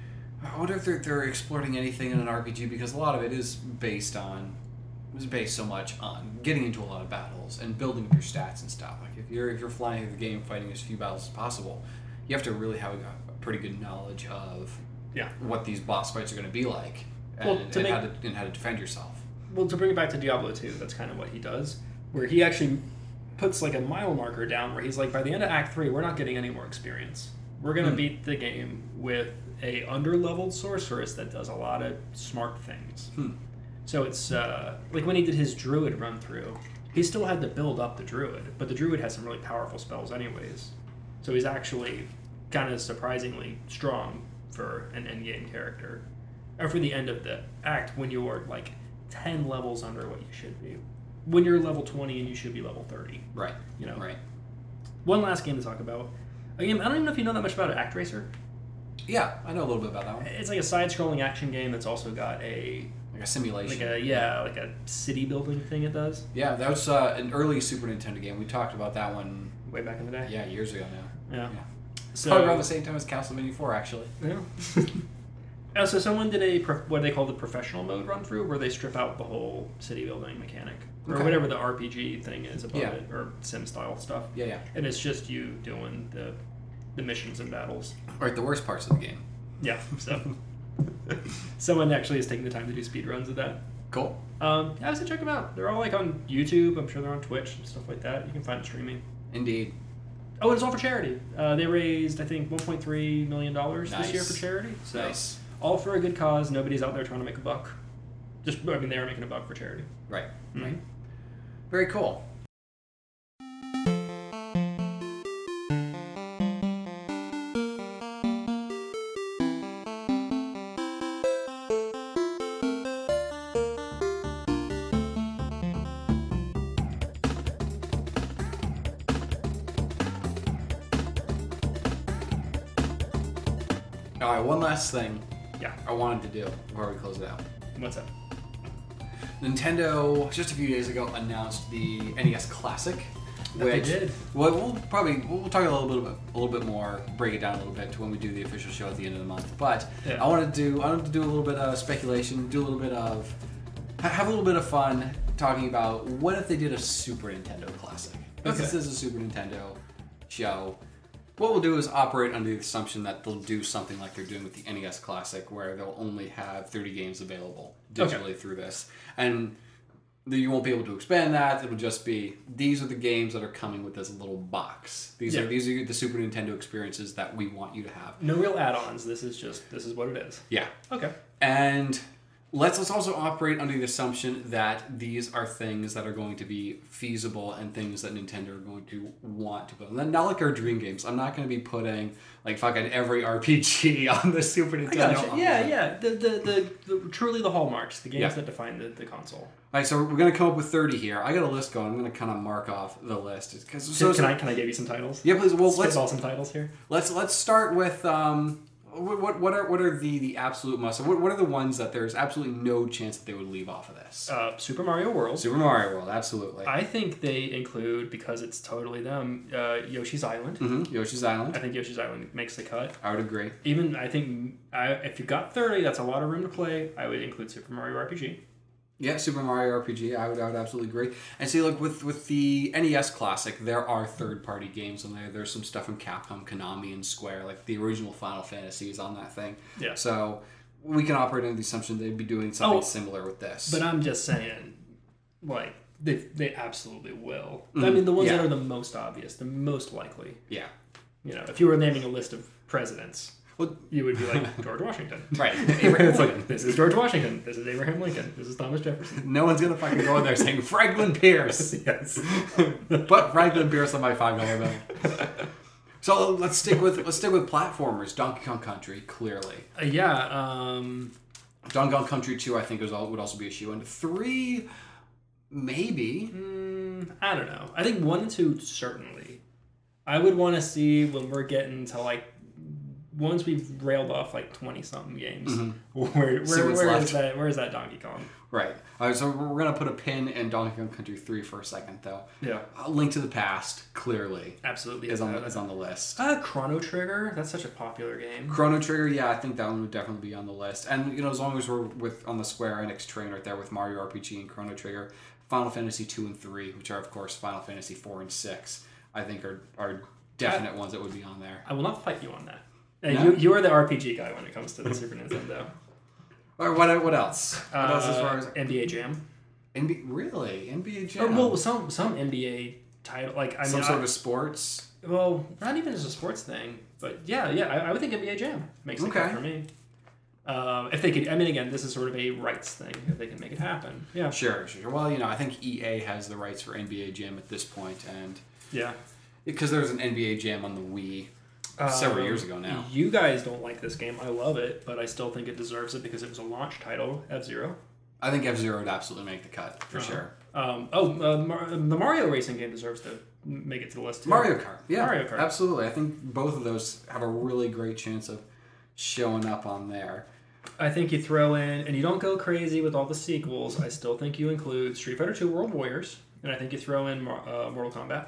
I wonder if they're, they're exploiting anything in an R P G because a lot of it is based on. It was based so much on getting into a lot of battles and building up your stats and stuff. Like if you're if you're flying through the game fighting as few battles as possible, you have to really have a, a pretty good knowledge of Yeah. what these boss fights are going to be like and, Well, to and make- how to and how to defend yourself. Well, to bring it back to Diablo two, that's kind of what he does, where he actually puts like a mile marker down where he's like, by the end of Act three, we're not getting any more experience. We're going to Hmm. beat the game with a under-leveled sorceress that does a lot of smart things. Hmm. So it's uh, like when he did his druid run through, he still had to build up the druid, but the druid has some really powerful spells anyways. So he's actually kind of surprisingly strong for an endgame character. Or for the end of the act when you're like ten levels under what you should be. When you're level twenty and you should be level thirty. Right. You know. Right. One last game to talk about. A game, I don't even know if you know that much about it, Act Racer. Yeah, I know a little bit about that one. It's like a side-scrolling action game that's also got a Like a simulation. like a yeah, like a city building thing it does. Yeah, that was uh, an early Super Nintendo game. We talked about that one. Way back in the day. Yeah, years ago now. Yeah. Yeah. So Probably around the same time as Castlevania four, actually. Yeah. Uh, so someone did a pro- what they call the professional mode run through, where they strip out the whole city building mechanic or Okay. whatever the R P G thing is above Yeah. it, or sim style stuff, Yeah, yeah. and it's just you doing the the missions and battles. Or the worst parts of the game. Yeah. So someone actually is taking the time to do speed runs of that. Cool. Um, yeah, I would check them out. They're all like on YouTube. I'm sure they're on Twitch and stuff like that. You can find it streaming. Indeed. Oh, and it's all for charity. Uh, they raised, I think, one point three million dollars Nice. this year for charity. So Nice. all for a good cause. Nobody's out there trying to make a buck. Just, I mean, they are making a buck for charity. Right. Mhm. Right. Very cool. All right, one last thing Yeah. I wanted to do before we close it out. What's up? Nintendo just a few days ago announced the N E S Classic, That they which did. Well, we'll probably we'll talk a little bit about, a little bit more, break it down a little bit to when we do the official show at the end of the month. But Yeah. I wanted to do I wanted to do a little bit of speculation, do a little bit of ha- have a little bit of fun talking about what if they did a Super Nintendo Classic. Because Okay. this is a Super Nintendo show. What we'll do is operate under the assumption that they'll do something like they're doing with the N E S Classic, where they'll only have thirty games available digitally Okay. through this. And you won't be able to expand that. It'll just be, these are the games that are coming with this little box. These Yeah. are these are the Super Nintendo experiences that we want you to have. No real add-ons. This is just this is what it is. Yeah. Okay. And let's let's also operate under the assumption that these are things that are going to be feasible and things that Nintendo are going to want to put. And not like our dream games. I'm not going to be putting like fucking every R P G on the Super Nintendo. I gotcha. Yeah, yeah. The, the the the truly the hallmarks, the games Yeah. that define the, the console. All right, so we're going to come up with thirty here. I got a list going. I'm going to kind of mark off the list. Cause, so, can so- I can I give you some titles? Yeah, please. Well, let's Spitball some titles here. let's let's start with um, what what what are what are the the absolute must? What what are the ones that there's absolutely no chance that they would leave off of this? Uh, Super Mario World. Super Mario World, absolutely. I think they include, because it's totally them, uh, Yoshi's Island. hmm Yoshi's Island. I think Yoshi's Island makes the cut. I would agree. Even I think I, if you got thirty, that's a lot of room to play. I would include Super Mario R P G. Yeah, Super Mario R P G. I would, I would absolutely agree. And see, look, with with the N E S Classic, there are third party games on there. There's some stuff from Capcom, Konami, and Square. Like the original Final Fantasy is on that thing. Yeah. So we can operate under the assumption they'd be doing something Oh, similar with this. But I'm just saying, like they they absolutely will. I mean, the ones yeah. that are the most obvious, the most likely. yeah. You know, if you were naming a list of presidents, Well, you would be like George Washington. right. Abraham It's Lincoln. like, this is George Washington. This is Abraham Lincoln. This is Thomas Jefferson. No one's gonna fucking go in there saying Franklin Pierce. Yes. But Franklin Pierce on my five dollar bill. So let's stick with let's stick with platformers. Donkey Kong Country, clearly. Uh, yeah. Um, Donkey Kong Country two, I think, is all, would also be a shoe. And three, maybe. mm, I don't know. I think one and two certainly. I would want to see when we're getting to like once we've railed off like twenty something games. Where See where, what's where left. is that? Where is that Donkey Kong? Right. All right. So we're gonna put a pin in Donkey Kong Country three for a second, though. Yeah. A Link to the Past, clearly, Absolutely. is on the, is on the list. Uh, Chrono Trigger. That's such a popular game. Chrono Trigger, yeah, I think that one would definitely be on the list. And you know, as long as we're with on the Square Enix train right there with Mario R P G and Chrono Trigger, Final Fantasy two and three, which are of course Final Fantasy four and six, I think are are definite ones that would be on there. I will not fight you on that. Uh, No? You you are the R P G guy when it comes to the Super Nintendo. Or what? What else? What else as far as Uh, N B A Jam. N B A? Really? N B A Or, Jam? well, some some N B A title like I Some mean, sort I- of sports. well, not even as a sports thing, but yeah, yeah, I, I would think N B A Jam makes it Okay. good for me. Um, if they could, I mean, again, this is sort of a rights thing. If they can make it happen, yeah, Sure, sure. Well, you know, I think E A has the rights for N B A Jam at this point, and yeah. because there was an N B A Jam on the Wii several Um, years ago now. You guys don't like this game. I love it, but I still think it deserves it because it was a launch title, F-Zero. I think F Zero would absolutely make the cut for Uh-huh. sure. Um, oh, uh, Mar- the Mario racing game deserves to make it to the list too. Mario Kart, yeah, Mario Kart. absolutely. I think both of those have a really great chance of showing up on there. I think you throw in, and you don't go crazy with all the sequels. I still think you include Street Fighter two World Warriors, and I think you throw in Mar- uh, Mortal Kombat.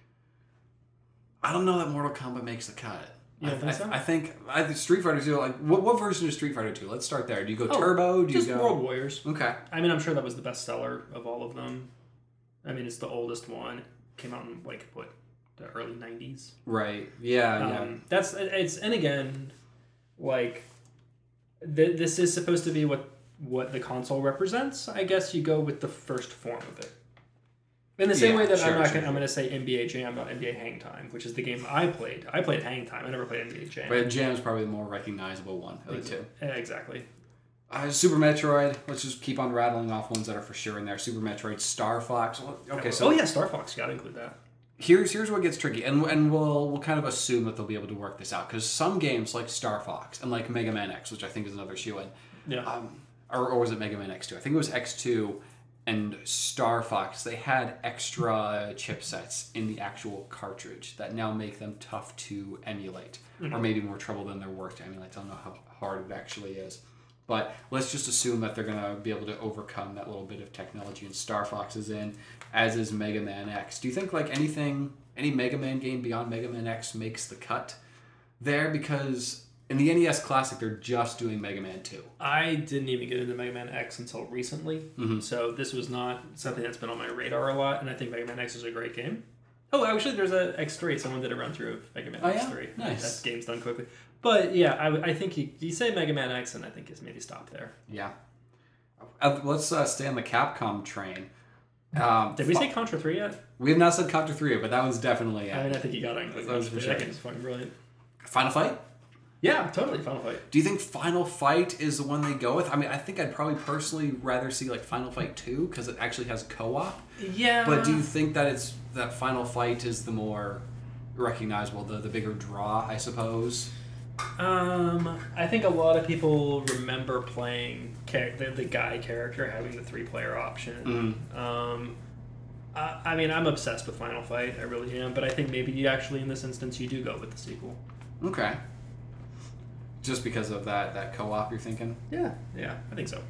I don't know that Mortal Kombat makes the cut. You don't I, think so? I, I think I think Street Fighter two. Like, what, what version of Street Fighter two? Let's start there. Do you go Oh, Turbo? Do Just you go World Warriors. Okay. I mean, I'm sure that was the best seller of all of them. I mean, it's the oldest one. It came out in like what, the early nineties. Right. Yeah. yeah. Um, that's it's and again, like, th- this is supposed to be what what the console represents. I guess you go with the first form of it. In the same Yeah, way that sure, I'm not sure. gonna, I'm going to say N B A Jam, not N B A Hang Time, which is the game I played. I played Hang Time. I never played N B A Jam. But Jam is probably the more recognizable one of the two. Yeah, exactly. Uh, Super Metroid. Let's just keep on rattling off ones that are for sure in there. Super Metroid, Star Fox. Well, Okay, so oh yeah, Star Fox. Got to include that. here's here's what gets tricky, and and we'll we'll kind of assume that they'll be able to work this out because some games like Star Fox and like Mega Man X, which I think is another shoe in, Yeah. um, or, or was it Mega Man X two? I think it was X two. and Star Fox, they had extra chipsets in the actual cartridge that now make them tough to emulate, mm-hmm. or maybe more trouble than they're worth to emulate. I don't know how hard it actually is. But let's just assume that they're going to be able to overcome that little bit of technology, and Star Fox is in, as is Mega Man X. Do you think like anything, any Mega Man game beyond Mega Man X makes the cut there? Because in the N E S Classic, they're just doing Mega Man two. I didn't even get into Mega Man X until recently, mm-hmm. so this was not something that's been on my radar a lot, and I think Mega Man X is a great game. Oh, actually, there's a X three. Someone did a run through of Mega Man oh, X yeah? three. Nice. That game's done quickly. But yeah, I, I think you, you say Mega Man X, and I think it's maybe stop there. Yeah. Uh, let's uh, stay on the Capcom train. Um, Did we fu- say Contra three yet? We have not said Contra three yet, but that one's definitely. I mean, I think you got it. That was for sure. That game's fucking brilliant. Final Fight? Yeah, totally. Final Fight. Do you think Final Fight is the one they go with? I mean, I think I'd probably personally rather see like Final Fight two because it actually has co-op. Yeah. But do you think that it's that Final Fight is the more recognizable, the the bigger draw, I suppose? Um, I think a lot of people remember playing the, the guy character having the three-player option. Mm. Um, I, I mean, I'm obsessed with Final Fight. I really am. But I think maybe you actually, in this instance, you do go with the sequel. Okay. Just because of that, that co-op, you're thinking? Yeah, yeah, I think so.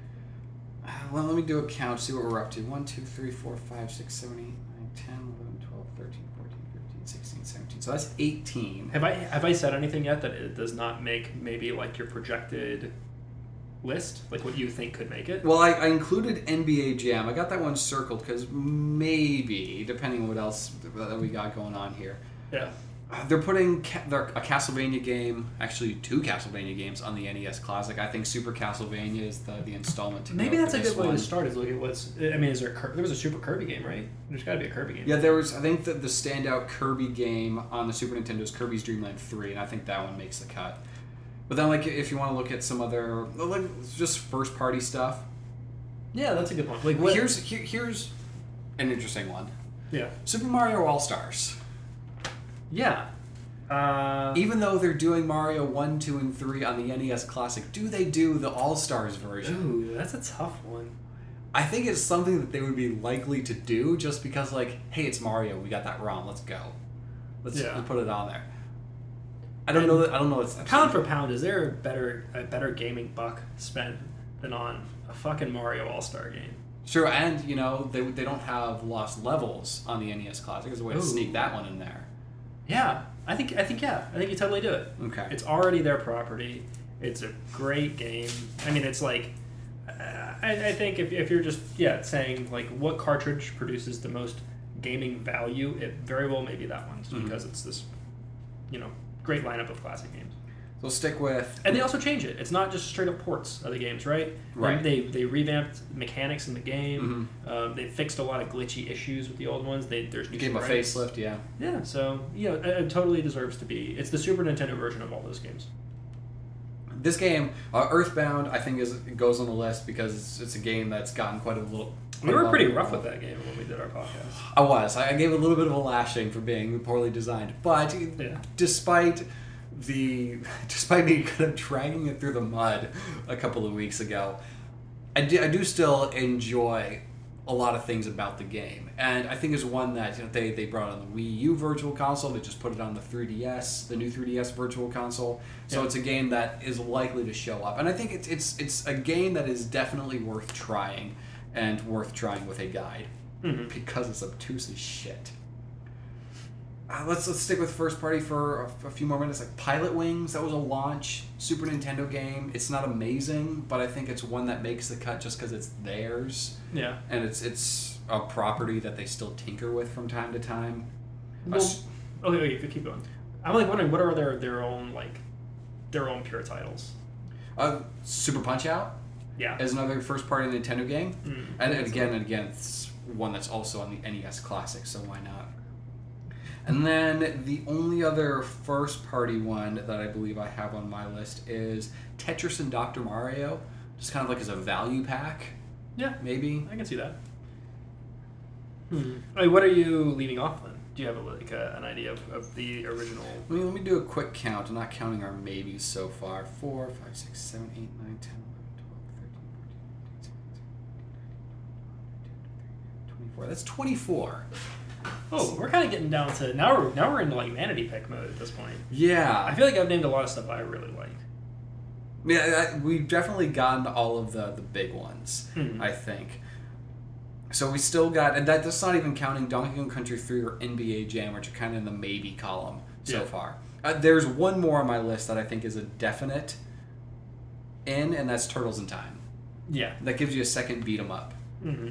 Uh, well, let me do a count, see what we're up to. one, two, three, four, five, six, seven, eight, nine, ten, eleven, twelve, thirteen, fourteen, fifteen, sixteen, seventeen. So that's eighteen. Have I have I said anything yet that it does not make maybe like your projected list? Like what you think could make it? Well, I, I included N B A Jam. I got that one circled because maybe, depending on what else that we got going on here. Yeah. They're putting ca- they're a Castlevania game, actually two Castlevania games on the N E S Classic. I think Super Castlevania is the, the installment. To Maybe go that's for a this good way one. to start. Is look at what's. I mean, is there? There was a Super Kirby game, right? There's got to be a Kirby game. Yeah, there was. I think that the standout Kirby game on the Super Nintendo is Kirby's Dream Land three, and I think that one makes the cut. But then, like, if you want to look at some other, like, just first party stuff. Yeah, that's a good point. Like, what, here's here, here's an interesting one. Yeah. Super Mario All Stars. Yeah. Uh, Even though they're doing Mario one, two, and three on the N E S Classic, do they do the All-Stars version? Ooh, that's a tough one. I think it's something that they would be likely to do just because, like, hey, it's Mario, we got that ROM, let's go. Let's, yeah. let's put it on there. I don't and know that I don't know what's pound for pound, is there a better a better gaming buck spent than on a fucking Mario All-Star game? Sure, and, you know, they they don't have Lost Levels on the N E S Classic. There's a way Ooh. to sneak that one in there. Yeah. I think I think yeah. I think you totally do it. Okay. It's already their property. It's a great game. I mean, it's like uh, I, I think if if you're just yeah saying like what cartridge produces the most gaming value, it very well may be that one, just mm-hmm. because it's this you know great lineup of classic games. So stick with. And they also change it. It's not just straight up ports of the games, right? Right. They they revamped mechanics in the game. Mm-hmm. Um, they fixed a lot of glitchy issues with the old ones. They there's new. Gave them a facelift, yeah. Yeah, so you know, it, it totally deserves to be. It's the Super Nintendo version of all those games. This game, uh, Earthbound, I think is goes on the list because it's, it's a game that's gotten quite a little. We were pretty rough with that game when we did our podcast. I was. I gave it a little bit of a lashing for being poorly designed, but yeah. despite. The despite me kind of dragging it through the mud a couple of weeks ago, I do, I do still enjoy a lot of things about the game, and I think it's one that you know, they they brought on the Wii U Virtual Console. They just put it on the three D S, the new three D S Virtual Console. So yeah. It's a game that is likely to show up, and I think it's it's it's a game that is definitely worth trying, and worth trying with a guide mm-hmm. because it's obtuse as shit. Uh, let's let's stick with first party for a, a few more minutes. Like Pilot Wings, that was a launch Super Nintendo game. It's not amazing, but I think it's one that makes the cut just because it's theirs. Yeah, and it's it's a property that they still tinker with from time to time. Well, uh, okay, okay, keep going. I'm like wondering what are their their own like their own pure titles. Uh, Super Punch Out. Yeah, is another first party Nintendo game, mm, and, and again and again, it's one that's also on the N E S Classic. So why not? And then the only other first-party one that I believe I have on my list is Tetris and Doctor Mario, just kind of like as a value pack. Yeah, maybe I can see that. Hmm. I mean, what are you leaving off then? Do you have a, like a, an idea of, of the original? I mean, let me do a quick count. I'm not counting our maybes so far. Four, five, six, seven, eight, nine, ten, eleven, twelve, thirteen, fourteen, fifteen, sixteen, four. That's twenty-four. Oh, we're kind of getting down to now. We're now we're into like vanity pick mode at this point. Yeah, I feel like I've named a lot of stuff I really like. Yeah, I, we've definitely gotten all of the the big ones. Hmm. I think. So we still got, and that that's not even counting Donkey Kong Country three or N B A Jam, which are kind of in the maybe column so Yeah. far. Uh, there's one more on my list that I think is a definite in, and that's Turtles in Time. Yeah. That gives you a second beat 'em up. Mm-hmm.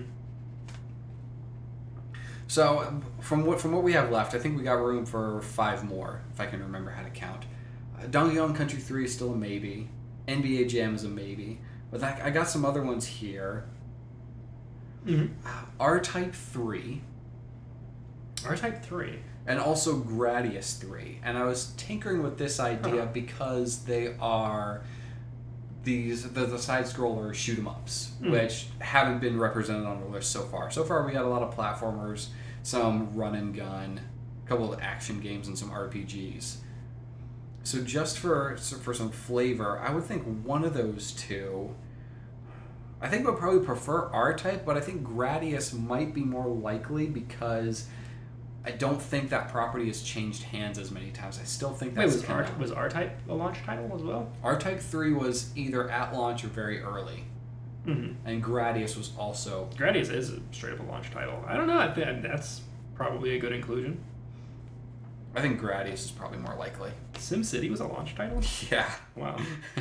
So um, from what from what we have left, I think we got room for five more, if I can remember how to count. Uh, Donkey Kong Country three is still a maybe. N B A Jam is a maybe. But that, I got some other ones here. Mm-hmm. Uh, R-Type three. R-Type three. And also Gradius three. And I was tinkering with this idea Uh-huh. because they are these the, the side-scroller shoot-em-ups, Mm. which haven't been represented on the list so far. So far we got a lot of platformers, some run-and-gun, a couple of action games, and some R P Gs. So just for for some flavor, I would think one of those two... I think I would probably prefer R-Type, but I think Gradius might be more likely because... I don't think that property has changed hands as many times. I still think Wait, that's was R kinda- was R-Type a launch title as well? R-Type three was either at launch or very early, Mm-hmm. and Gradius was also... Gradius is a straight up a launch title. I don't know. I think that's probably a good inclusion. I think Gradius is probably more likely. SimCity was a launch title. Yeah. Wow.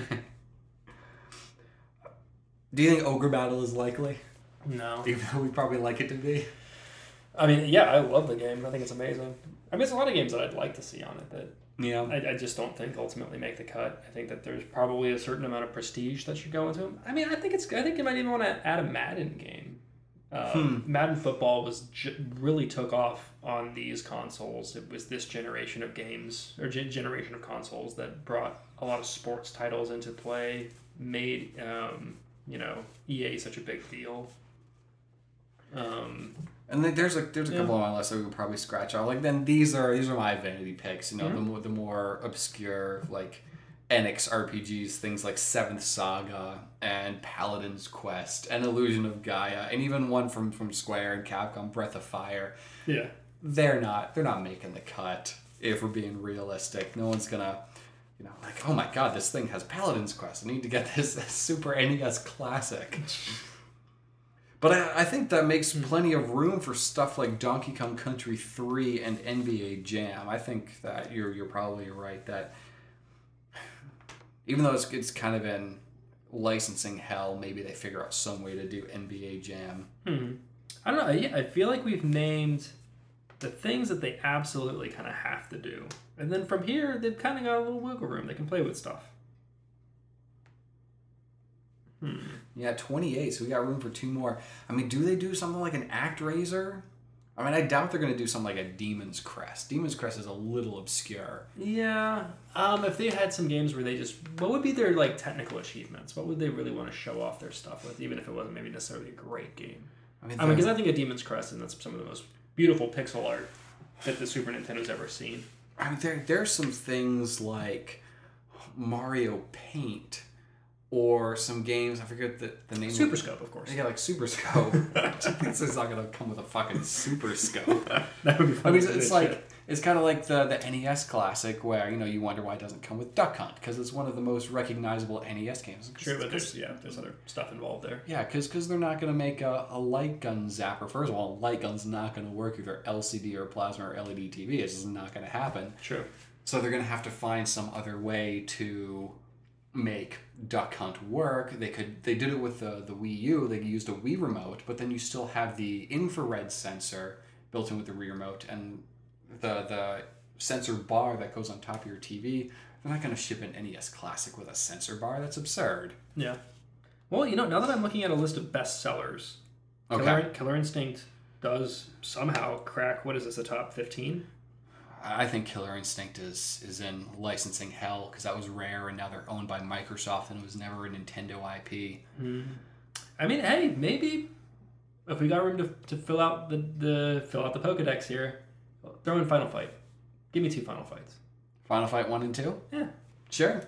Do you think Ogre Battle is likely? No. Even though we probably like it to be? I mean, yeah, I love the game. I think it's amazing. I mean, there's a lot of games that I'd like to see on it that Yeah. I, I just don't think ultimately make the cut. I think that there's probably a certain amount of prestige that should go into them. I mean, I think it's. I think you might even want to add a Madden game. Uh, Hmm. Madden football was j- really took off on these consoles. It was this generation of games or gen- generation of consoles that brought a lot of sports titles into play. Made um, you know E A such a big deal. Um, And then there's a there's a Yeah. couple on my list that we would probably scratch out. Like then these are these are my vanity picks. You know, Mhm. the more the more obscure like Enix R P Gs, things like Seventh Saga and Paladin's Quest and Illusion of Gaia, and even one from from Square and Capcom, Breath of Fire. yeah. They're not they're not making the cut. If we're being realistic, no one's gonna. You know, like, oh my god, this thing has Paladin's Quest. I need to get this Super N E S classic. But I, I think that makes plenty of room for stuff like Donkey Kong Country three and N B A Jam. I think that you're you're probably right that even though it's, it's kind of in licensing hell, maybe they figure out some way to do N B A Jam. Hmm. I don't know. Yeah, I feel like we've named the things that they absolutely kind of have to do. And then from here, they've kind of got a little wiggle room. They can play with stuff. Hmm. Yeah, twenty-eight, so we got room for two more. I mean, do they do something like an ActRaiser? I mean, I doubt they're going to do something like a Demon's Crest. Demon's Crest is a little obscure. Yeah. Um, if they had some games where they just... What would be their, like, technical achievements? What would they really want to show off their stuff with, even if it wasn't maybe necessarily a great game? I mean, I mean, because they're- I think of Demon's Crest, and that's some of the most beautiful pixel art that the Super Nintendo's ever seen. I mean, there there's some things like Mario Paint or some games, I forget the, the name. Super of Scope, of course. Yeah, like Super Scope. This is not going to come with a fucking Super Scope. That would be I fun. mean, to it's do, like, shit. it's kind of like the, the N E S classic where, you know, you wonder why it doesn't come with Duck Hunt because it's one of the most recognizable N E S games. Sure, but there's, yeah, there's other stuff involved there. Yeah, because they're not going to make a, a light gun zapper. First of all, a light gun's not going to work with your L C D or plasma or L E D T V. It's just not going to happen. True. So they're going to have to find some other way to make Duck Hunt work. They could they did it with the, the Wii U. They used a Wii remote, but then you still have the infrared sensor built in with the Wii remote and the the sensor bar that goes on top of your T V. They're not going to ship an N E S Classic with a sensor bar. That's absurd. Yeah. Well, you know, now that I'm looking at a list of bestsellers, Okay. Killer, Killer Instinct does somehow crack, what is this, a top fifteen? I think Killer Instinct is is in licensing hell because that was Rare and now they're owned by Microsoft and it was never a Nintendo I P. Mm. I mean, hey, maybe if we got room to, to fill out the, the fill out the Pokedex here, throw in Final Fight. Give me two Final Fights. Final Fight one and two? Yeah. Sure.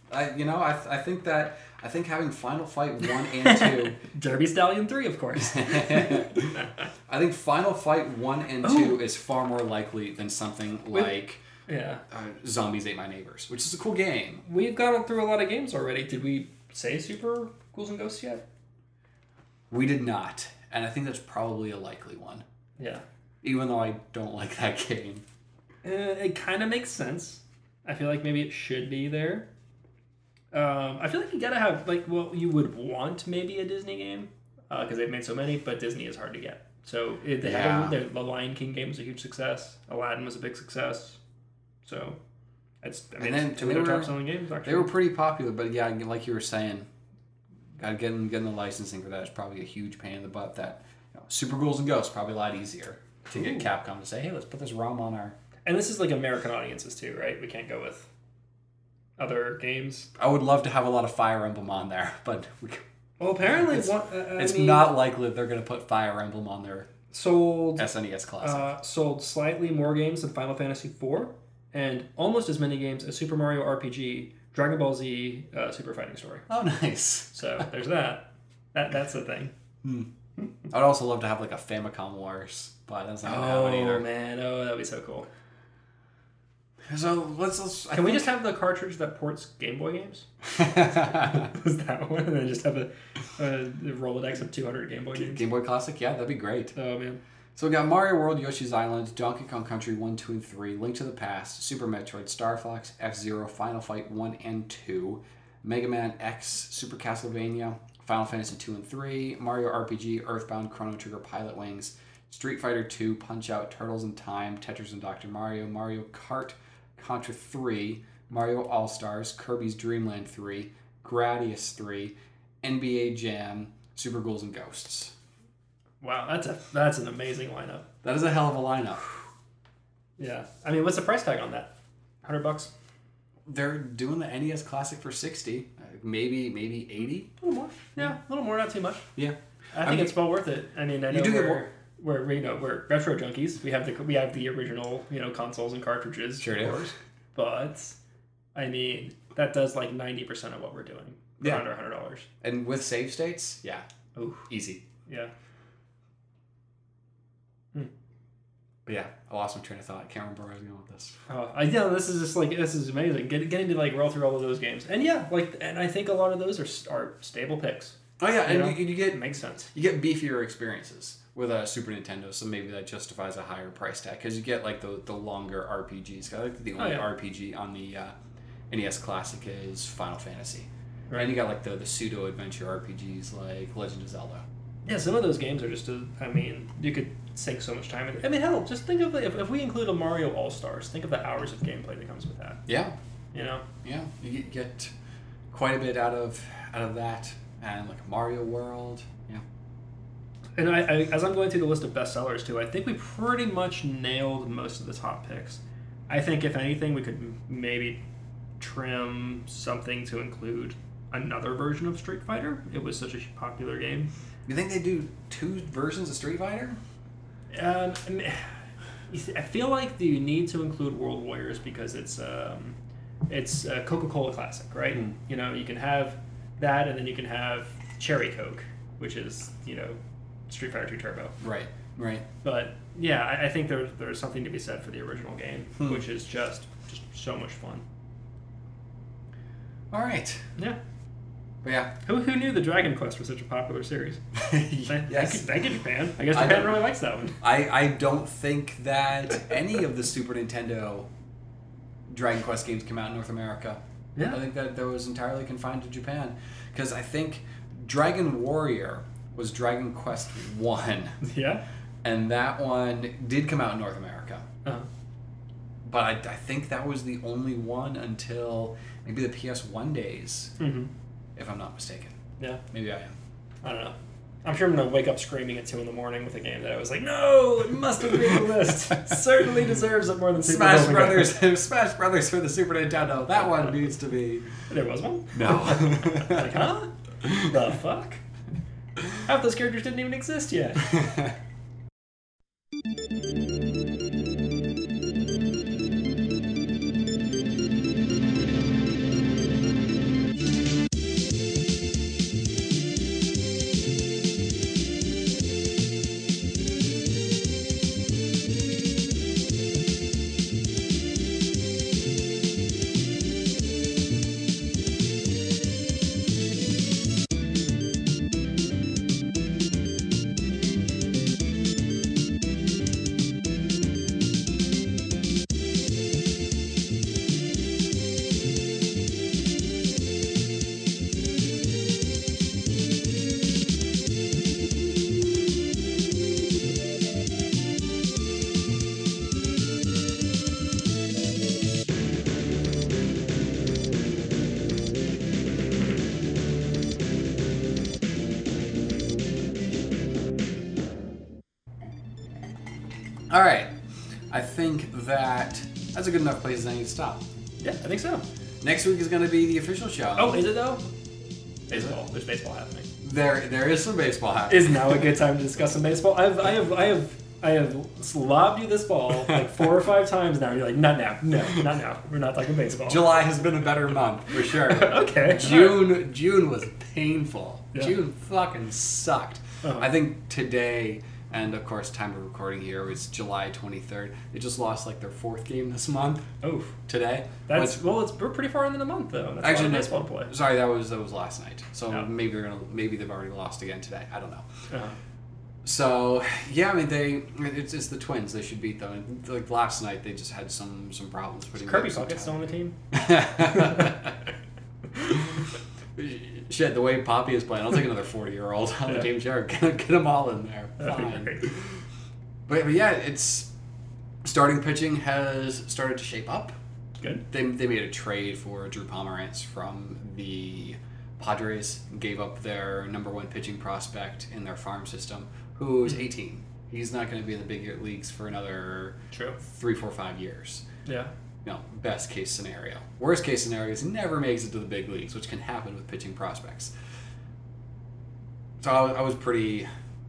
I you know I I think that I think having Final Fight one and two. Derby Stallion three, of course. I think Final Fight one and two is far more likely than something like yeah, uh, Zombies Ate My Neighbors, which is a cool game. We've gone through a lot of games already. Did we say Super Ghouls and Ghosts yet? We did not, and I think that's probably a likely one. Yeah. Even though I don't like that game. Uh, it kind of makes sense. I feel like maybe it should be there. Um, I feel like you gotta have, like, well, you would want maybe a Disney game, because uh, they've made so many, but Disney is hard to get. So it, they Yeah. have a, the Lion King game was a huge success. Aladdin was a big success. So it's, I mean, And then- it's two and of they their were- top selling games, actually. They were pretty popular, but yeah, like you were saying, gotta get getting, getting the licensing for that is probably a huge pain in the butt. That you know, Super Ghouls and Ghosts probably a lot easier to get Ooh. Capcom to say, hey, let's put this ROM on our. And this is like American audiences too, right? We can't go with other games. I would love to have a lot of Fire Emblem on there, but we, Well, apparently, it's, one, uh, I it's mean, not likely that they're gonna put Fire Emblem on their sold S N E S Classic. uh, sold slightly more games than Final Fantasy four, and almost as many games as Super Mario R P G, Dragon Ball Z, uh, Super Fighting Story. oh, nice. So there's that. That that's the thing. I'd also love to have like a Famicom Wars, but that's not gonna happen Oh either. man, oh that'd be so cool. So let's. let's I Can we think- just have the cartridge that ports Game Boy games? Was that one? And then just have a, a Rolodex of two hundred Game Boy games. Game Boy Classic? Yeah, that'd be great. Oh man. So we got Mario World, Yoshi's Island, Donkey Kong Country one, two, and three, Link to the Past, Super Metroid, Star Fox, F-Zero, Final Fight one and two, Mega Man X, Super Castlevania, Final Fantasy two and three, Mario R P G, Earthbound, Chrono Trigger, Pilot Wings, Street Fighter two, Punch-Out, Turtles in Time, Tetris and Doctor Mario, Mario Kart, Contra three, Mario All-Stars, Kirby's Dream Land three, Gradius three, N B A Jam, Super Ghouls and Ghosts. Wow, that's a that's an amazing lineup. That is a hell of a lineup. Yeah. I mean, what's the price tag on that? Hundred bucks. They're doing the N E S Classic for sixty, uh, maybe maybe eighty. A little more. Yeah, a little more, not too much. Yeah, I think I mean, it's well worth it. I mean, I know You do get we're, more- we're you know we're retro junkies. We have the we have the original you know consoles and cartridges, Sure of do. course. But I mean, that does like ninety percent of what we're doing. For Yeah. under a hundred dollars. and with save states, yeah, Ooh, easy. yeah. But yeah, I lost my train of thought. I can't remember where I was going with this. Oh, I know this is just like this is amazing. Get, getting to like roll through all of those games, and yeah, like, and I think a lot of those are are stable picks. Oh yeah, You and know? you, you get It makes sense. you get beefier experiences with a Super Nintendo, so maybe that justifies a higher price tag because you get like the the longer R P Gs. I think the only Oh, yeah. R P G on the uh, N E S Classic is Final Fantasy, Right. and you got like the the pseudo adventure R P Gs like Legend of Zelda. Yeah, some of those games are just, a, I mean, you could sink so much time in. I mean, hell, just think of the, if, if we include a Mario All Stars, think of the hours of gameplay that comes with that. Yeah, You know? yeah, you get, get quite a bit out of out of that, and like Mario World. Yeah. And I, I, as I'm going through the list of bestsellers too, I think we pretty much nailed most of the top picks. I think if anything, we could m- maybe trim something to include another version of Street Fighter. It was such a popular game. You think they do two versions of Street Fighter? Um, I mean, you see, I feel like you need to include World Warriors because it's um, it's a Coca-Cola classic, right? Hmm. You know, you can have that, and then you can have Cherry Coke, which is you know Street Fighter two Turbo. Right, right. But yeah, I, I think there's there's something to be said for the original game, Hmm. which is just just so much fun. All right. Yeah. But yeah. Who who knew the Dragon Quest was such a popular series? Thank, thank, you, yes. thank you, Japan. I guess I Japan don't- really likes that one. I, I don't think that any of the Super Nintendo Dragon Quest games came out in North America. Yeah. I think that that was entirely confined to Japan. Because I think Dragon Warrior was Dragon Quest one. Yeah. And that one did come out in North America. Uh-huh. But I, I think that was the only one until maybe the P S one days, Mm-hmm. if I'm not mistaken. Yeah. Maybe I am. I don't know. I'm sure I'm gonna wake up screaming at two in the morning with a game that I was like, no, it must have made the list. It certainly deserves it more than Super Smash Bowl Brothers, Smash Brothers for the Super Nintendo. That one needs to be. There was one. No. Like, huh? The fuck? Half those characters didn't even exist yet. All right. I think that that's a good enough place as I need to stop. Yeah, I think so. Next week is going to be the official show. Oh, is it though? Baseball. There's baseball happening. There, there is some baseball happening. Is now a good time to discuss some baseball? I've, I have, I have, I have lobbed you this ball like four or five times now. And you're like, not now, no, not now. We're not talking baseball. July has been a better month for sure. Okay. June, June was painful. Yeah. June fucking sucked. Uh-huh. I think today, and of course, time of recording here was July twenty-third. They just lost like their fourth game this month. Oh, Today. that's Which- well. It's we're pretty far into the month though. That's Actually, a lot no, of baseball to play. Sorry, that was that was last night. So Oh. maybe they're gonna maybe they've already lost again today. I don't know. Uh-huh. So yeah, I mean they it's, it's the Twins. They should beat them. And, like last night, they just had some some problems putting Kirby some Puckett still on the team? Shit, the way Poppy is playing, I'll take another forty year old on Yeah. the team. Sure, get, get them all in there. That'd be Fine. great. But, but yeah, it's starting pitching has started to shape up. Good. They, they made a trade for Drew Pomerantz from the Padres, gave up their number one pitching prospect in their farm system, who's eighteen. He's not going to be in the big leagues for another True. three, four, five years. Yeah. You know, best case scenario. Worst case scenario is he never makes it to the big leagues, which can happen with pitching prospects. So I, I was pretty,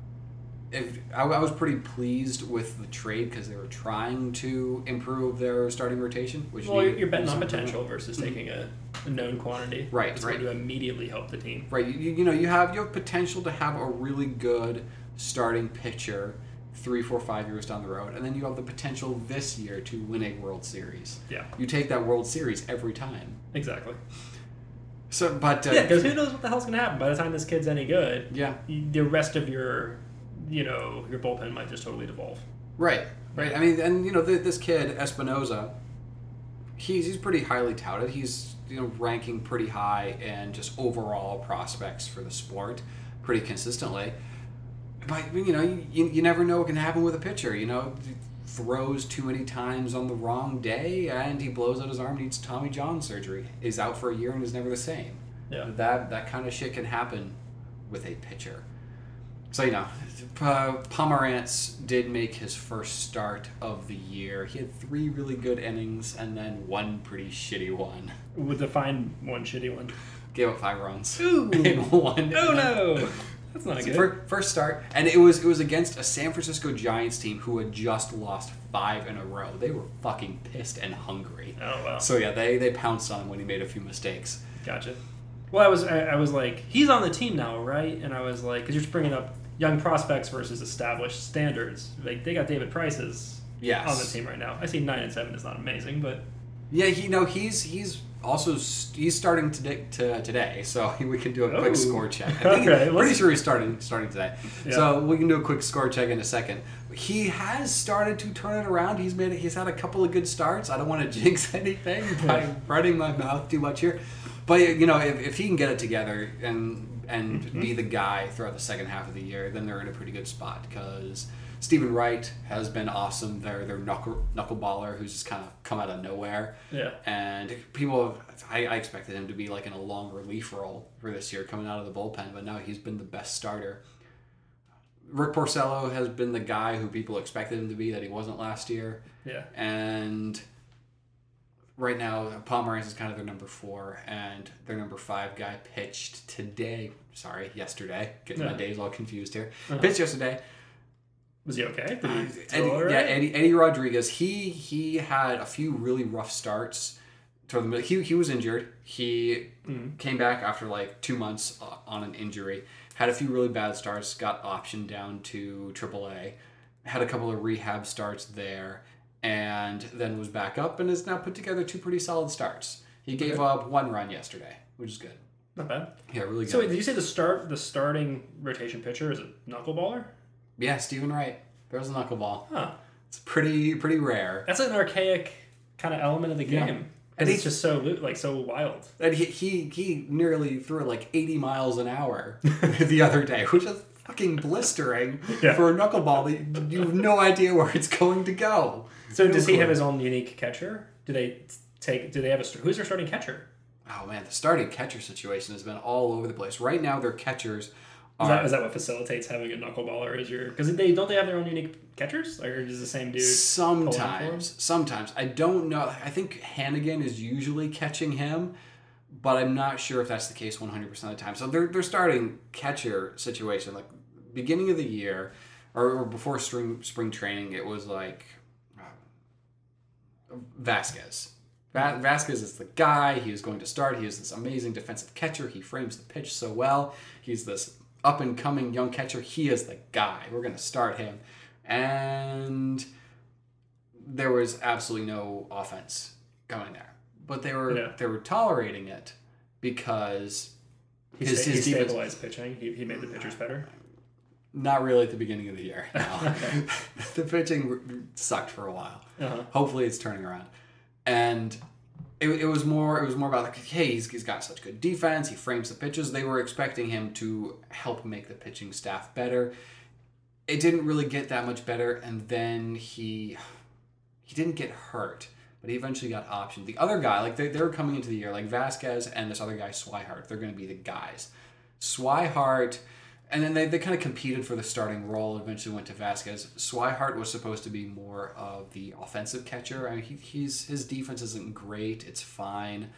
if, I, I was pretty pleased with the trade because they were trying to improve their starting rotation. Which Well, needed you're betting on some potential improvement. versus taking a, a known quantity. Right, It's right. going to immediately help the team. Right, you, you know, you have you have potential to have a really good starting pitcher three, four, five years down the road, and then you have the potential this year to win a World Series. Yeah. You take that World Series every time. Exactly. So, but uh, Yeah, because who knows what the hell's going to happen by the time this kid's any good? yeah, The rest of your, you know, your bullpen might just totally devolve. right, right. I mean, and you know, th- this kid Espinoza, he's he's pretty highly touted. He's you know ranking pretty high in just overall prospects for the sport, pretty consistently. But you know, you, you never know what can happen with a pitcher. You know, he throws too many times on the wrong day, and he blows out his arm, needs Tommy John surgery, is out for a year, and is never the same. Yeah. That that kind of shit can happen with a pitcher. So you know, P- Pomerantz did make his first start of the year. He had three really good innings, and then one pretty shitty one. Would define one shitty one. Gave up five runs. Ooh. In one. Oh no! That's not good. Fir- First start, and it was it was against a San Francisco Giants team who had just lost five in a row. They were fucking pissed and hungry. Oh wow. So yeah, they they pounced on him when he made a few mistakes. Gotcha. Well, I was I, I was like, he's on the team now, right? And I was like, because you're just bringing up young prospects versus established standards. Like they got David Price's Yes. on the team right now. I see nine and seven is not amazing, but Yeah, he no, he's he's also st- he's starting today, to, today, so we can do a quick Oh. score check. I think Okay, I'm let's- pretty sure he's starting starting today, Yeah. so we can do a quick score check in a second. He has started to turn it around. He's made he's had a couple of good starts. I don't want to jinx anything by running my mouth too much here, but you know if, if he can get it together and and Mm-hmm. be the guy throughout the second half of the year, then they're in a pretty good spot because Stephen Wright has been awesome. They're their knuckle knuckleballer who's just kind of come out of nowhere. yeah. And people, I, I expected him to be like in a long relief role for this year, coming out of the bullpen, but now he's been the best starter. Rick Porcello has been the guy who people expected him to be that he wasn't last year, Yeah. and right now Pomerantz is kind of their number four, and their number five guy pitched today. Sorry, yesterday. Getting my Yeah. days all confused here. Uh-huh. Pitched yesterday. Was he okay? Did he Uh, do Eddie, all right? Yeah, Eddie, Eddie Rodriguez. He he had a few really rough starts. Toward the middle. He he was injured. He Mm. came back after like two months uh, on an injury. Had a few really bad starts. Got optioned down to triple A. Had a couple of rehab starts there, and then was back up and has now put together two pretty solid starts. He gave Okay. up one run yesterday, which is good. Not bad. Yeah, really good. So wait, did you say the start the starting rotation pitcher is a knuckleballer? yeah, Stephen Wright throws a knuckleball. Huh. It's pretty pretty rare. That's an archaic kind of element of the Yeah. game. And And it's he- just so like so wild. And he, he he nearly threw like eighty miles an hour the other day, which is fucking blistering Yeah. for a knuckleball that you have no idea where it's going to go. So No does he clue. have his own unique catcher? Do they take? Do they have a who's their starting catcher? Oh man, the starting catcher situation has been all over the place. Right now, their catchers Is that, is that what facilitates having a knuckleballer as your... Because they don't they have their own unique catchers? Or is the same dude... Sometimes. Sometimes. I don't know. I think Hannigan is usually catching him, but I'm not sure if that's the case one hundred percent of the time. So they're, they're starting catcher situation. Like, beginning of the year, or, or before spring, spring training, it was like uh, Vasquez. Va- Vasquez is the guy. He is going to start. He is this amazing defensive catcher. He frames the pitch so well. He's this up-and-coming young catcher. He is the guy. We're going to start him. And there was absolutely no offense going there. But they were Yeah. they were tolerating it because He, his, sta- his he defense... stabilized pitching. He, he made the pitchers better. Not really at the beginning of the year. No. The pitching sucked for a while. Uh-huh. Hopefully it's turning around. And it, it was more it was more about like, hey, he's, he's got such good defense. He frames the pitches. They were expecting him to help make the pitching staff better. It didn't really get that much better. And then he he didn't get hurt, but he eventually got optioned. The other guy, like they, they were coming into the year, like Vasquez and this other guy, Swihart, they're going to be the guys. Swihart... And then they, they kind of competed for the starting role, eventually went to Vasquez. Swihart was supposed to be more of the offensive catcher. I mean, he, he's his defense isn't great. It's fine.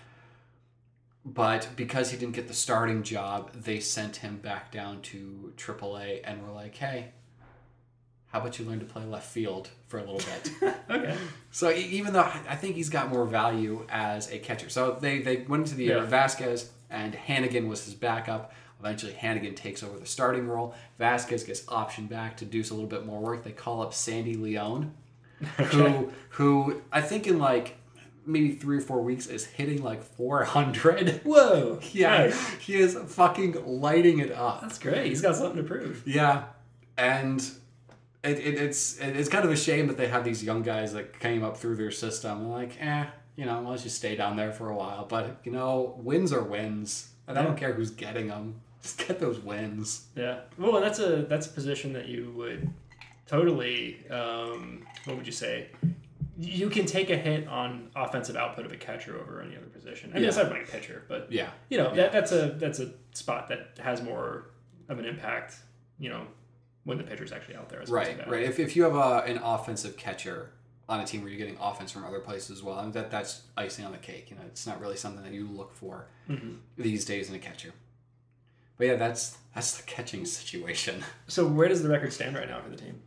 But because he didn't get the starting job, they sent him back down to triple A and were like, hey, how about you learn to play left field for a little bit? Okay. So e- even though I think he's got more value as a catcher. So they, they went into the year Yeah. with Vasquez, and Hannigan was his backup. Eventually, Hannigan takes over the starting role. Vasquez gets optioned back to do a little bit more work. They call up Sandy Leone, who, who I think in like maybe three or four weeks is hitting like four hundred. Whoa. Yeah, Nice. he is fucking lighting it up. That's great. He's got something to prove. Yeah, and it, it it's it, it's kind of a shame that they have these young guys that came up through their system. They're like, eh, you know, let's just stay down there for a while. But you know, wins are wins, and I don't care who's getting them. Just get those wins. Yeah. Well, and that's a that's a position that you would totally. Um, what would you say? You can take a hit on offensive output of a catcher over any other position. I mean, Yeah. aside from like a pitcher, but Yeah, you know Yeah. that that's a that's a spot that has more of an impact. You know, when the pitcher's actually out there. As opposed to right, that. right. If if you have a an offensive catcher on a team where you're getting offense from other places as well, I mean, that that's icing on the cake. You know, it's not really something that you look for Mm-hmm. these days in a catcher. But yeah, that's that's the catching situation. So where does the record stand right now for the team?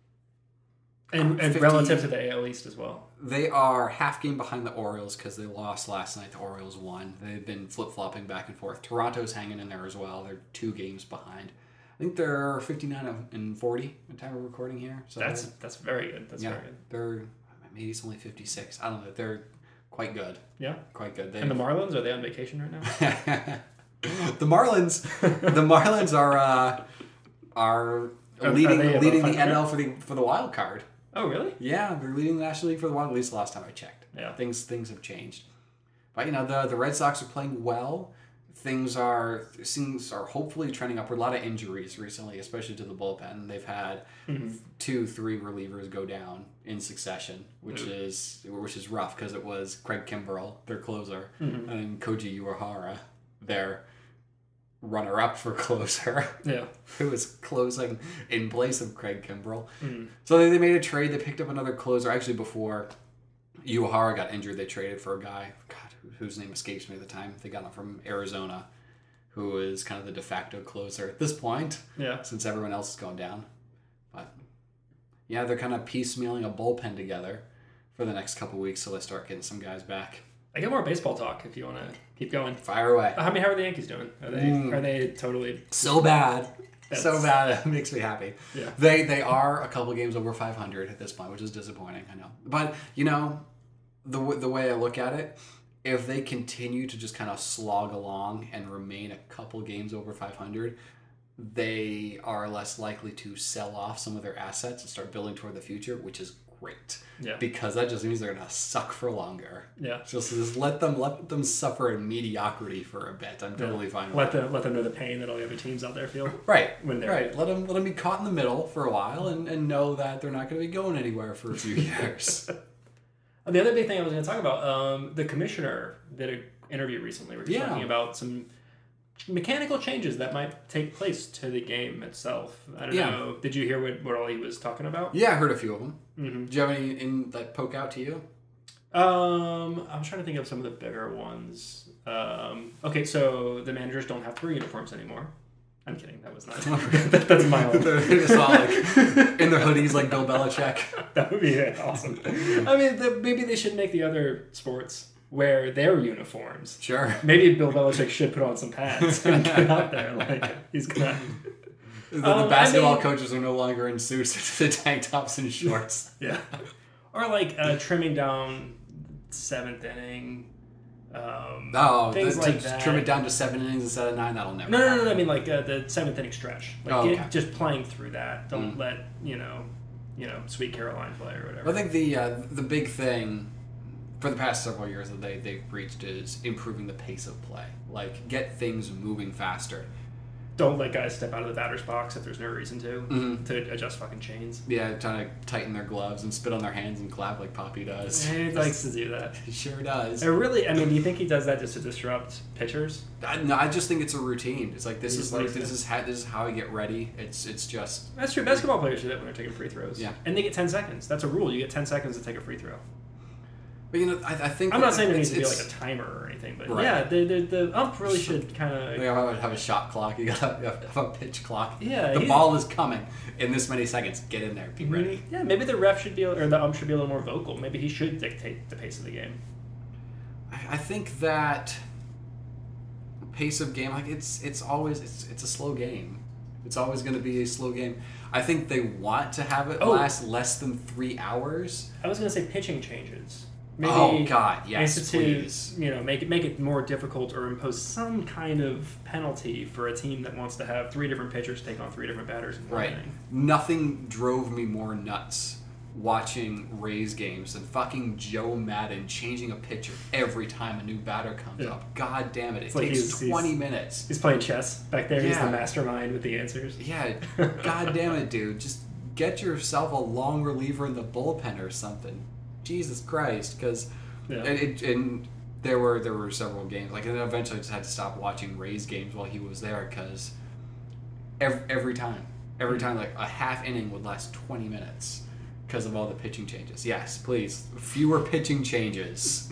And, and fifty relative to the A L East as well. They are half game behind the Orioles because they lost last night. The Orioles won. They've been flip-flopping back and forth. Toronto's hanging in there as well. They're two games behind. I think they're fifty-nine and forty at the time of recording here. So That's that's very good. That's yeah, very good. they're maybe it's only fifty-six. I don't know. They're quite good. Yeah. Quite good. They And the Marlins, are they on vacation right now? the Marlins, the Marlins are uh, are Are- leading are they above leading the five hundred? N L for the for the wild card. Oh, really? Yeah, they're leading the National League for the wild. At least the last time I checked. Yeah. Things things have changed, but you know the the Red Sox are playing well. Things are things are hopefully trending upward. A lot of injuries recently, especially to the bullpen. They've had Mm-hmm. two, three relievers go down in succession, which Ooh. is which is rough because it was Craig Kimbrell, their closer, Mhm. and Koji Uehara, their runner-up for closer, Yeah. who was closing in place of Craig Kimbrell. Mm. So they, they made a trade. They picked up another closer. Actually, before Uehara got injured, they traded for a guy, God, who- whose name escapes me at the time. They got him from Arizona, who is kind of the de facto closer at this point, Yeah. since everyone else is going down. But yeah, they're kind of piecemealing a bullpen together for the next couple weeks, so let's start getting some guys back. I get more baseball talk if you want to keep going. Fire away. I mean, how are the Yankees doing? Are they Mm. are they totally? So bad. So That's- bad. It makes me happy. Yeah. They they are a couple games over five hundred at this point, which is disappointing. I know. But, you know, the, w- the way I look at it, if they continue to just kind of slog along and remain a couple games over five hundred, they are less likely to sell off some of their assets and start building toward the future, which is great. Yeah. Because that just means they're going to suck for longer. Yeah. Just, just let them let them suffer in mediocrity for a bit. I'm totally fine with Let that. them let them know the pain that all the other teams out there feel. Right, when they're- right. Let them let them be caught in the middle for a while and, and know that they're not going to be going anywhere for a few years. And the other big thing I was going to talk about, um, the commissioner did an interview recently where he was Yeah. talking about some mechanical changes that might take place to the game itself. I don't Yeah. know. Did you hear what, what all he was talking about? Yeah, I heard a few of them. Mm-hmm. Did you have any in that poke out to you? Um, I was trying to think of some of the bigger ones. Um, okay, so the managers don't have to wear uniforms anymore. I'm kidding. That was not. that, that's my own. They're just all like in their hoodies, like Bill Belichick. That would be awesome. I mean, the, maybe they should make the other sports wear their uniforms. Sure. Maybe Bill Belichick should put on some pads and get out there. Like he's gonna. The, the Um, basketball I mean- coaches are no longer in suits; the tank tops and shorts. Yeah. Or like uh, trimming down seventh inning. Um, Oh, things the, like to that. trim it down to seven innings instead of nine. That'll never. No, no, no, happen. no. I mean like uh, the seventh inning stretch. Like Oh, get, okay. just playing through that. Don't Mm. let you know, you know, Sweet Caroline play or whatever. I think the uh, the big thing for the past several years that they they've reached is improving the pace of play. Like get things moving faster. Don't let guys step out of the batter's box if there's no reason to Mhm. to adjust fucking chains. Yeah, trying to tighten their gloves and spit on their hands and clap like Poppy does. He likes to do that. He sure does. I really, I mean, do you think he does that just to disrupt pitchers? I, no, I just think it's a routine. It's like this He is just like likes this it. is how this is how I get ready. It's it's just That's true. Basketball players do that when they're taking free throws. Yeah. And they get ten seconds. That's a rule. You get ten seconds to take a free throw. But you know, I, I think I'm that not saying there needs it's- to be like it's- a timer or anything, but Right. yeah, the, the the ump really should kind of. You know, have a shot clock. You gotta have a pitch clock. Yeah, the he- ball is coming in this many seconds. Get in there. Be ready. Yeah, maybe the ref should be, or the ump should be a little more vocal. Maybe he should dictate the pace of the game. I, I think that pace of game, like it's it's always it's it's a slow game. It's always going to be a slow game. I think they want to have it Oh. last less than three hours. I was gonna say pitching changes. Maybe Oh God, yes, institute, please. you know, make it make it more difficult or impose some kind of penalty for a team that wants to have three different pitchers take on three different batters in one Right. inning. Nothing drove me more nuts watching Rays games than fucking Joe Madden changing a pitcher every time a new batter comes Yeah. up. God damn it! It It's like takes he's- he's- twenty minutes. He's playing chess back there. He's Yeah. the mastermind with the answers. Yeah, God damn it, dude! Just get yourself a long reliever in the bullpen or something. Jesus Christ, because Yeah. and, it, and there were there were several games like, and then eventually I just had to stop watching Rays games while he was there because every, every time, every time like a half inning would last twenty minutes because of all the pitching changes. Yes, please, fewer pitching changes.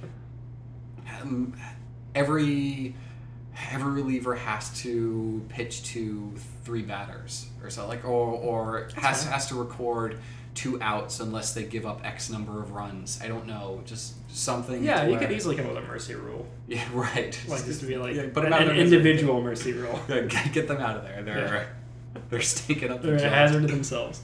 um, every every reliever has to pitch to three batters or so, like, or or has fine. has to record two outs unless they give up X number of runs. I don't know, just something. Yeah, to you could where- easily come up with a mercy rule. Yeah, right. Like just to be like Yeah, an, put them out an of their misery. individual mercy rule. Yeah, get, get them out of there. They're they're stinking up the They're a job. hazard to themselves.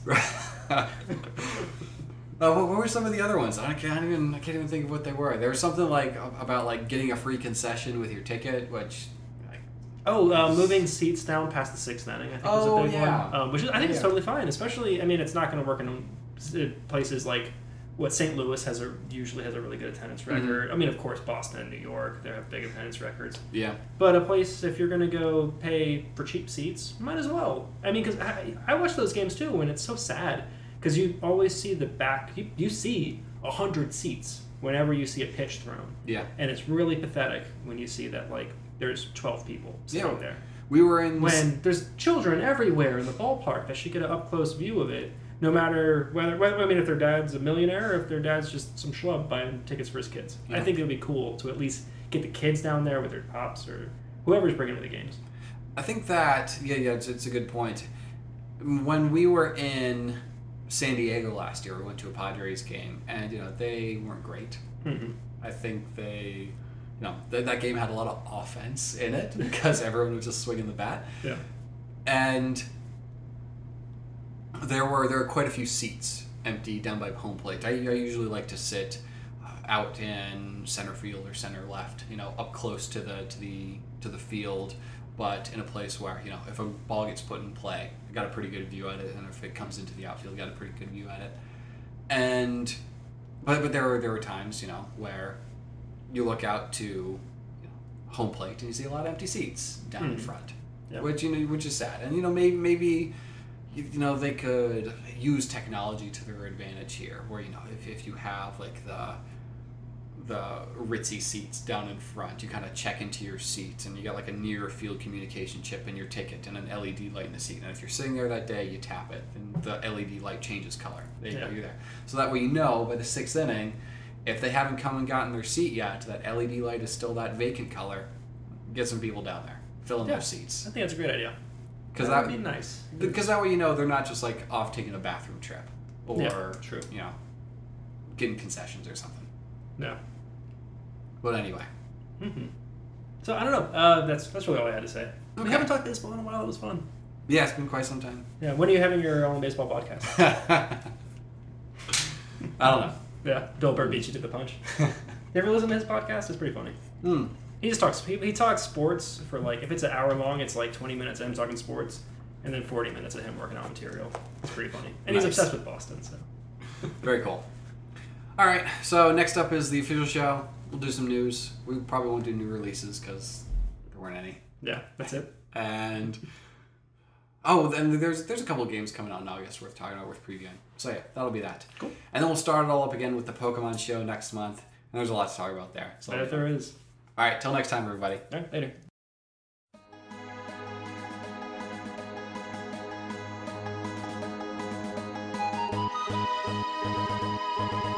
Oh, what, what were some of the other ones? I can't even I can't even think of what they were. There was something like about like getting a free concession with your ticket, which like, Oh, uh, moving seats down past the sixth inning, I think Oh, was a big yeah. one. Um, which is, I think Yeah. is totally fine. Especially, I mean, it's not going to work in uh, places like what Saint Louis has a usually has a really good attendance Mm-hmm. record. I mean, of course, Boston and New York they have big attendance records. yeah. But a place, if you're going to go pay for cheap seats, might as well. I mean, because I, I watch those games too, and it's so sad because you always see the back. You, you see a hundred seats whenever you see a pitch thrown, Yeah. and it's really pathetic when you see that like there's twelve people sitting Yeah. there. We were in When there's children everywhere in the ballpark that should get an up close view of it, no matter whether, whether I mean if their dad's a millionaire or if their dad's just some schlub buying tickets for his kids. I Yeah. think it would be cool to at least get the kids down there with their pops or whoever's bringing to the games. I think that yeah, yeah, it's, it's a good point. When we were in San Diego last year, we went to a Padres game, and you know they weren't great. Mm-hmm. I think they, you know, th- that game had a lot of offense in it because everyone was just swinging the bat, Yeah. and there were there were quite a few seats empty down by home plate. I, I usually like to sit uh, out in center field or center left, you know, up close to the to the to the field, but in a place where, you know, if a ball gets put in play, I got a pretty good view at it, and if it comes into the outfield, I got a pretty good view at it. And but but there were there were times, you know, where you look out to, you know, home plate and you see a lot of empty seats down in Mhm. front, Yep. which you know which is sad. And you know maybe maybe you you know they could use technology to their advantage here, where, you know, if if you have like the the ritzy seats down in front. You kind of check into your seat, and you got like a near field communication chip in your ticket and an L E D light in the seat. And if you're sitting there that day, you tap it, and the L E D light changes color. There you Yeah. go, you're there. So that way you know by the sixth inning, if they haven't come and gotten their seat yet, that L E D light is still that vacant color. Get some people down there, fill in Yeah. their seats. I think that's a great idea. Because that that would be nice. Because that way you know they're not just like off taking a bathroom trip, or Yeah, true. you know, getting concessions or something. Yeah. But anyway, Mm-hmm. So I don't know. Uh, that's that's really all I had to say. We Okay. haven't talked baseball in a while. It was fun. yeah, it's been quite some time. Yeah. When are you having your own baseball podcast? I don't know. Yeah. Bill Burr beat you to the punch. You ever listen to his podcast? It's pretty funny. Hmm. He just talks. He, he talks sports for like if it's an hour long, it's like twenty minutes of him talking sports, and then forty minutes of him working on material. It's pretty funny. And he's Nice. obsessed with Boston. So Very cool. All right, so next up is the official show. We'll do some news. We probably won't do new releases because there weren't any. yeah, that's it. And oh, then there's there's a couple of games coming out in August worth talking about, worth previewing. So yeah, that'll be that. Cool. And then we'll start it all up again with the Pokemon show next month. And there's a lot to talk about there. So I bet there is. all right, till next time, everybody. All right, later. Thank you.